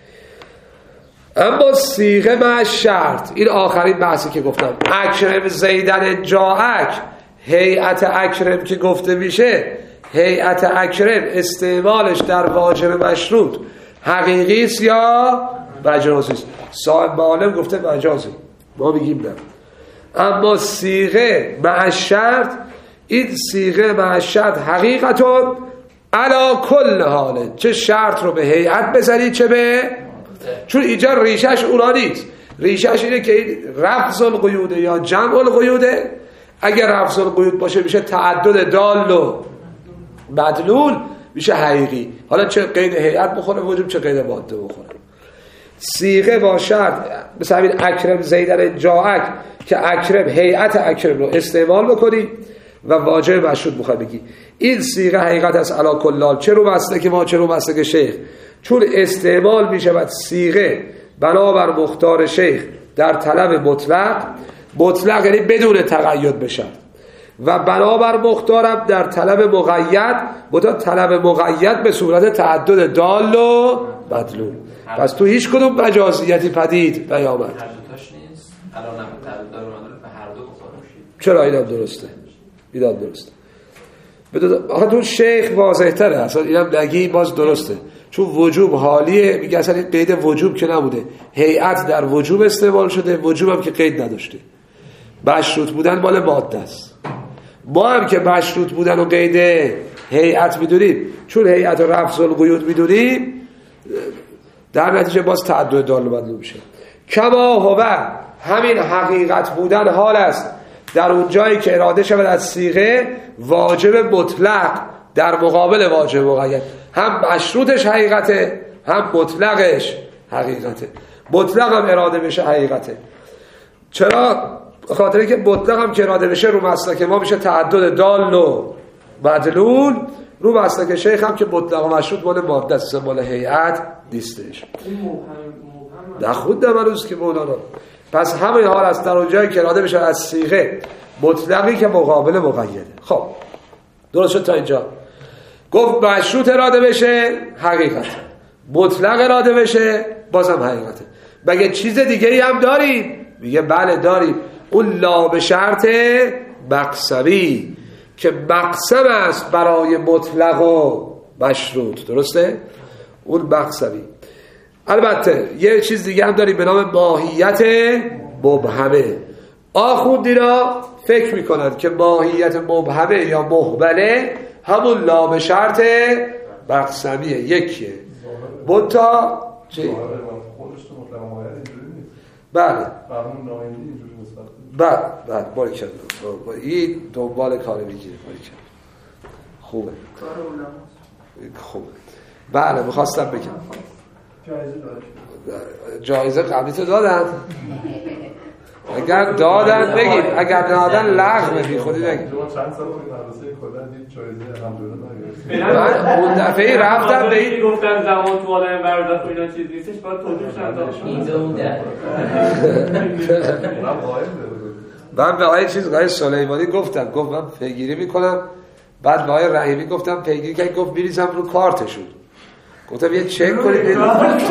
اما صیغه مع شرط، این آخرین بحثی که گفتم، اکرم زیدن جاءک، هیئت اکرم که گفته میشه، هیئت اکرم استعمالش در واجب مشروط حقیقی است یا مجازی است؟ صاحب معالم گفته مجازی، ما میگیم نه. اما صیغه مع شرط، این صیغه مع شرط حقیقتون علا کل حاله، چه شرط رو به هیئت بزنی چه به، چون اینجا ریشش اونا نیست، ریشش اینه که این رفض القیوده یا جمع القیوده. اگر رفض القیود باشه میشه تعدد دال و مدلول، میشه حقیقی. حالا چه قید هیئت بخوره وجوب، چه قید ماده بخوره. صیغه با شرط مثل همین اکرم زیدن جاءک که اکرم هیئت اکرم رو استعمال بکنی و واجب مشروط بخوای بگی، این صیغه حقیقت است علا کلال. چه رو بسته که ما چه رو بسته که شیخ، چون استعمال می شود صیغه بنابر مختار شیخ در طلب مطلق، مطلق یعنی بدون تقید بشه، و بنابر مختارم در طلب مقید، بودا طلب مقید به صورت تعدد دال و مدلول. پس تو هیچ کدوم مجازیتی پدید نیامد. هر دوتاش نیست الان هم تعدد دال و مدلول به هر دو بخوره میشه. چرا اینم درسته؟ اینم درسته. آخه تو شیخ واضح تره، اصلا اینم نگی باز درسته، چون وجوب حالیه، میگه اصلا این قید وجوب که نبوده، هیئت در وجوب استعمال شده، وجوب هم که قید نداشته، مشروط بودن مال ماده است. ما هم که مشروط بودن و قید هیئت میدونیم، چون هیئت و رفض القیود میدونیم، در نتیجه باز تعدد دال و مدلول میشه. کما هو، همین حقیقت بودن حال است در اون جایی که اراده شود از صیغه واجب مطلق در مقابل واجب مقید، هم مشروطش حقیقته هم مطلقش حقیقته. مطلق هم اراده بشه حقیقته. چرا؟ خاطره که مطلق هم که اراده بشه رو مسلک ما میشه تعدد دال و مدلول، رو مسلک شیخ هم که مطلق و مشروط مال ماده است، مال هیئت نیستش. نخوندم هنوز که مولانا. پس همین حال است در اون جایی که اراده بشه از صیغه مطلقی که مقابل مقیده. خب درست شد تا اینجا؟ گفت مشروط اراده بشه حقیقت، مطلق اراده بشه بازم حقیقته. مگه چیز دیگه ای هم داریم؟ میگه بله داریم، اون لا به شرط مقصبی که مقصب است برای مطلق و مشروط. درسته؟ اون مقصبی. البته یه چیز دیگه هم داریم به نام ماهیت مبهمه. آخوندینا فکر میکنن که ماهیت مبهمه یا محمله همون لا به شرط مقصبیه، یکیه. بتا چی؟ بله بله بله باری کرد این دنبال کاره میگیره. باری کرد خوبه خوبه. بله میخواستم بگم جایزه قبلی تو دادن؟ اگر دادن بگید، اگر دادن لغو بگید، خودی بگید. چند سال مدرسه کلا دید جایزه هم دادن. من اون دفعه رفتم به این گفتن زمان تو عالم برزخ و اینا چیز نیستش، باید توجیهش انداختم. اینجا اون در من به آقای چیز آقای سلیمانی گفتم، گفت من پیگیری میکنم. بعد به آقای رحیمی گفتم پیگیری که گفت میریزم رو کارتشون. گفتم یه چک کنید یه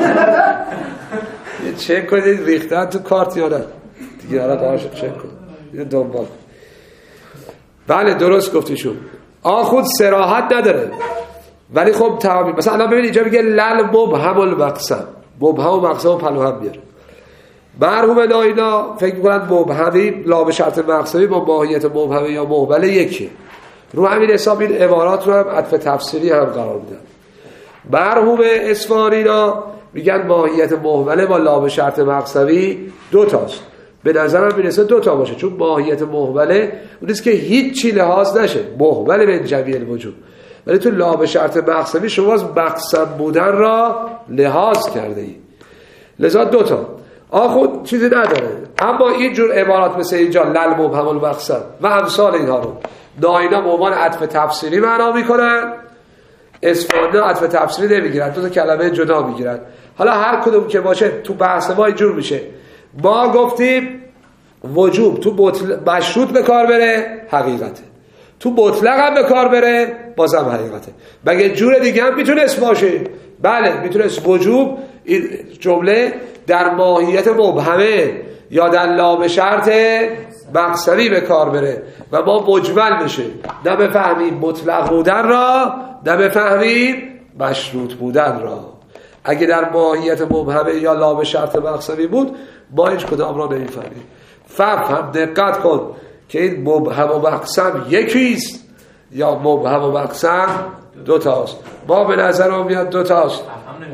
چک کنید ریختن تو کارت یا نه دیگه. حالا قرارش چک کن یه دنبال. بله درست گفتیشون. آخوند صراحت نداره ولی خب تعامل. مثلا الان ببین اینجا میگه لل مبهم المقسم، مبهم و مقسم و پلوهم بیاره. مرحوم ناینا فکر میکنن مبهمی لا به شرط مقسمی با ماهیت مبهمه یا مهمله یکی. رو همین حساب این عبارات رو هم عطف تفسیری هم قرار میدن. مرحوم اصفهانی‌ها میگن ماهیت مهمله با لا به شرط مقسمی دو تاست. به نظرم میرسه دو تا باشه، چون ماهیت مهمله اون نیست که هیچ چی لحاظ نشه، مهمله به جمیع الوجوه. ولی تو لا به شرط مقسمی شما از مقسم بودن را لحاظ کرده ای، لذا دو تا. آخود چیزی نداره. اما اینجور عبارات مثل اینجا لل مبهم المقسم و امثال اینها رو ناینا به عنوان عطف تفسیری معنا میکنن، اصفهانی عطف تفسیری نمیگیرن، دو تا کلمه جدا میگیرن. حالا هر کدوم که باشه تو بحث ما اینجور میشه. ما گفتیم وجوب تو بطل... مشروط به کار بره حقیقته، تو مطلق هم به کار بره بازم حقیقته. مگه جور دیگه هم میتونست باشه؟ بله میتونست وجوب این جمله در ماهیت مبهمه یا در لا به شرط مقسمی به کار بره و ما مجمل بشه، نه بفهمیم مطلق بودن را نه بفهمیم مشروط بودن را. اگه در ماهیت مبهمه یا لا به شرط مقسمی بود ما هیچ کدام را نمیفهمیم. فهم دقت کن که این مبهم و مقسم یکیست یا مبهم و مقسم دو تاست. ما به نظر ما میاد دو تاست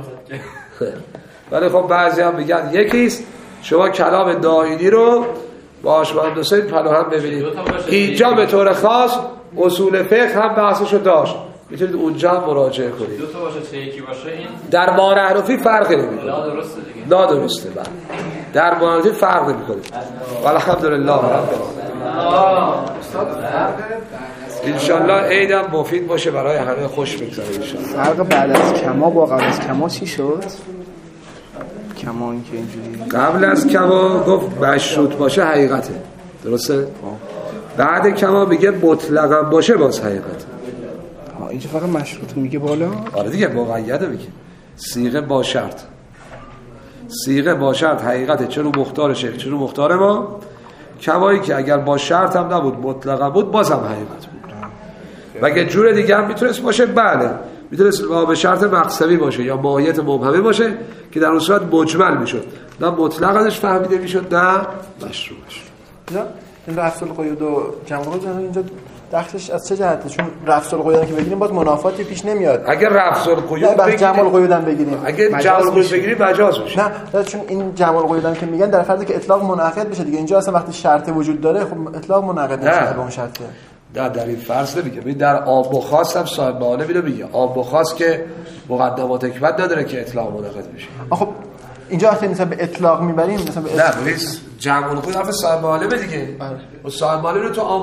ولی خب بعضی هم میگن یکیست. شما کلام داینی رو باش مهندسین پلو هم ببینید. اینجا به طور خاص اصول فقه هم بحثشو داشت، میتونید اونجا هم مراجعه کنید. دو تا باشه چه یکی باشه این در مانحرفی فرقی نمیکنه. لا درسته دیگه. لا درسته بله. در مانحرفی فرق نمیکنه. الحمدلله رب العالمین. ان شاء الله عیدم مفید باشه برای همه، خوش بگذره ان شاء الله. فرق بعد از کما با قبل از کما چی شد؟ کما این که اینجوری قبل از کما گفت مشروط باشه حقیقته، درسته؟ بعد کما میگه مطلقاً باشه باز حقیقته. ها اینجا فقط مشروط میگه بالا. آره دیگه مقیده میگه صیغه با شرط، صیغه با شرط حقیقته، چه رو مختار شیخ چه رو مختار ما. کمایی که اگر با شرط هم نبود مطلقاً بود بازم حقیقت بود. مگه جور دیگه هم میتونست باشه؟ بله میتونست به شرط مقسمی باشه یا ماهیت مبهمه باشه که در اون صورت مجمل میشد، نه مطلق ازش فهمیده میشد نه مشروع میشد. نه این رفع القیود و جمع القیود اینجا دخلش از چه جهته؟ چون رفع القیود که بگیریم باز منافاتی پیش نمیاد. اگر رفع القیود بگیریم جمع القیود هم بگیریم، اگر جمع القیود بگیریم مجاز میشه. نه چون این جمع القیود هم که میگن در فرضی که اطلاق منعقد بشه دیگه. اینجا اصلا وقتی شرط وجود داره خب اطلاق منعقد نمیشه به اون شرطه. نه در این فرض نمیگه. ببین در عام و خاص هم صاحب معانه میره میگه عام و خاص که مقدمات حکمت نداره که اطلاق منعقد بشه. خب اینجا وقتی مثلا به اطلاق میبریم مثلا به نه ببین جمع القیود حرف صاحب معانه دیگه. و صاحب معانه رو تو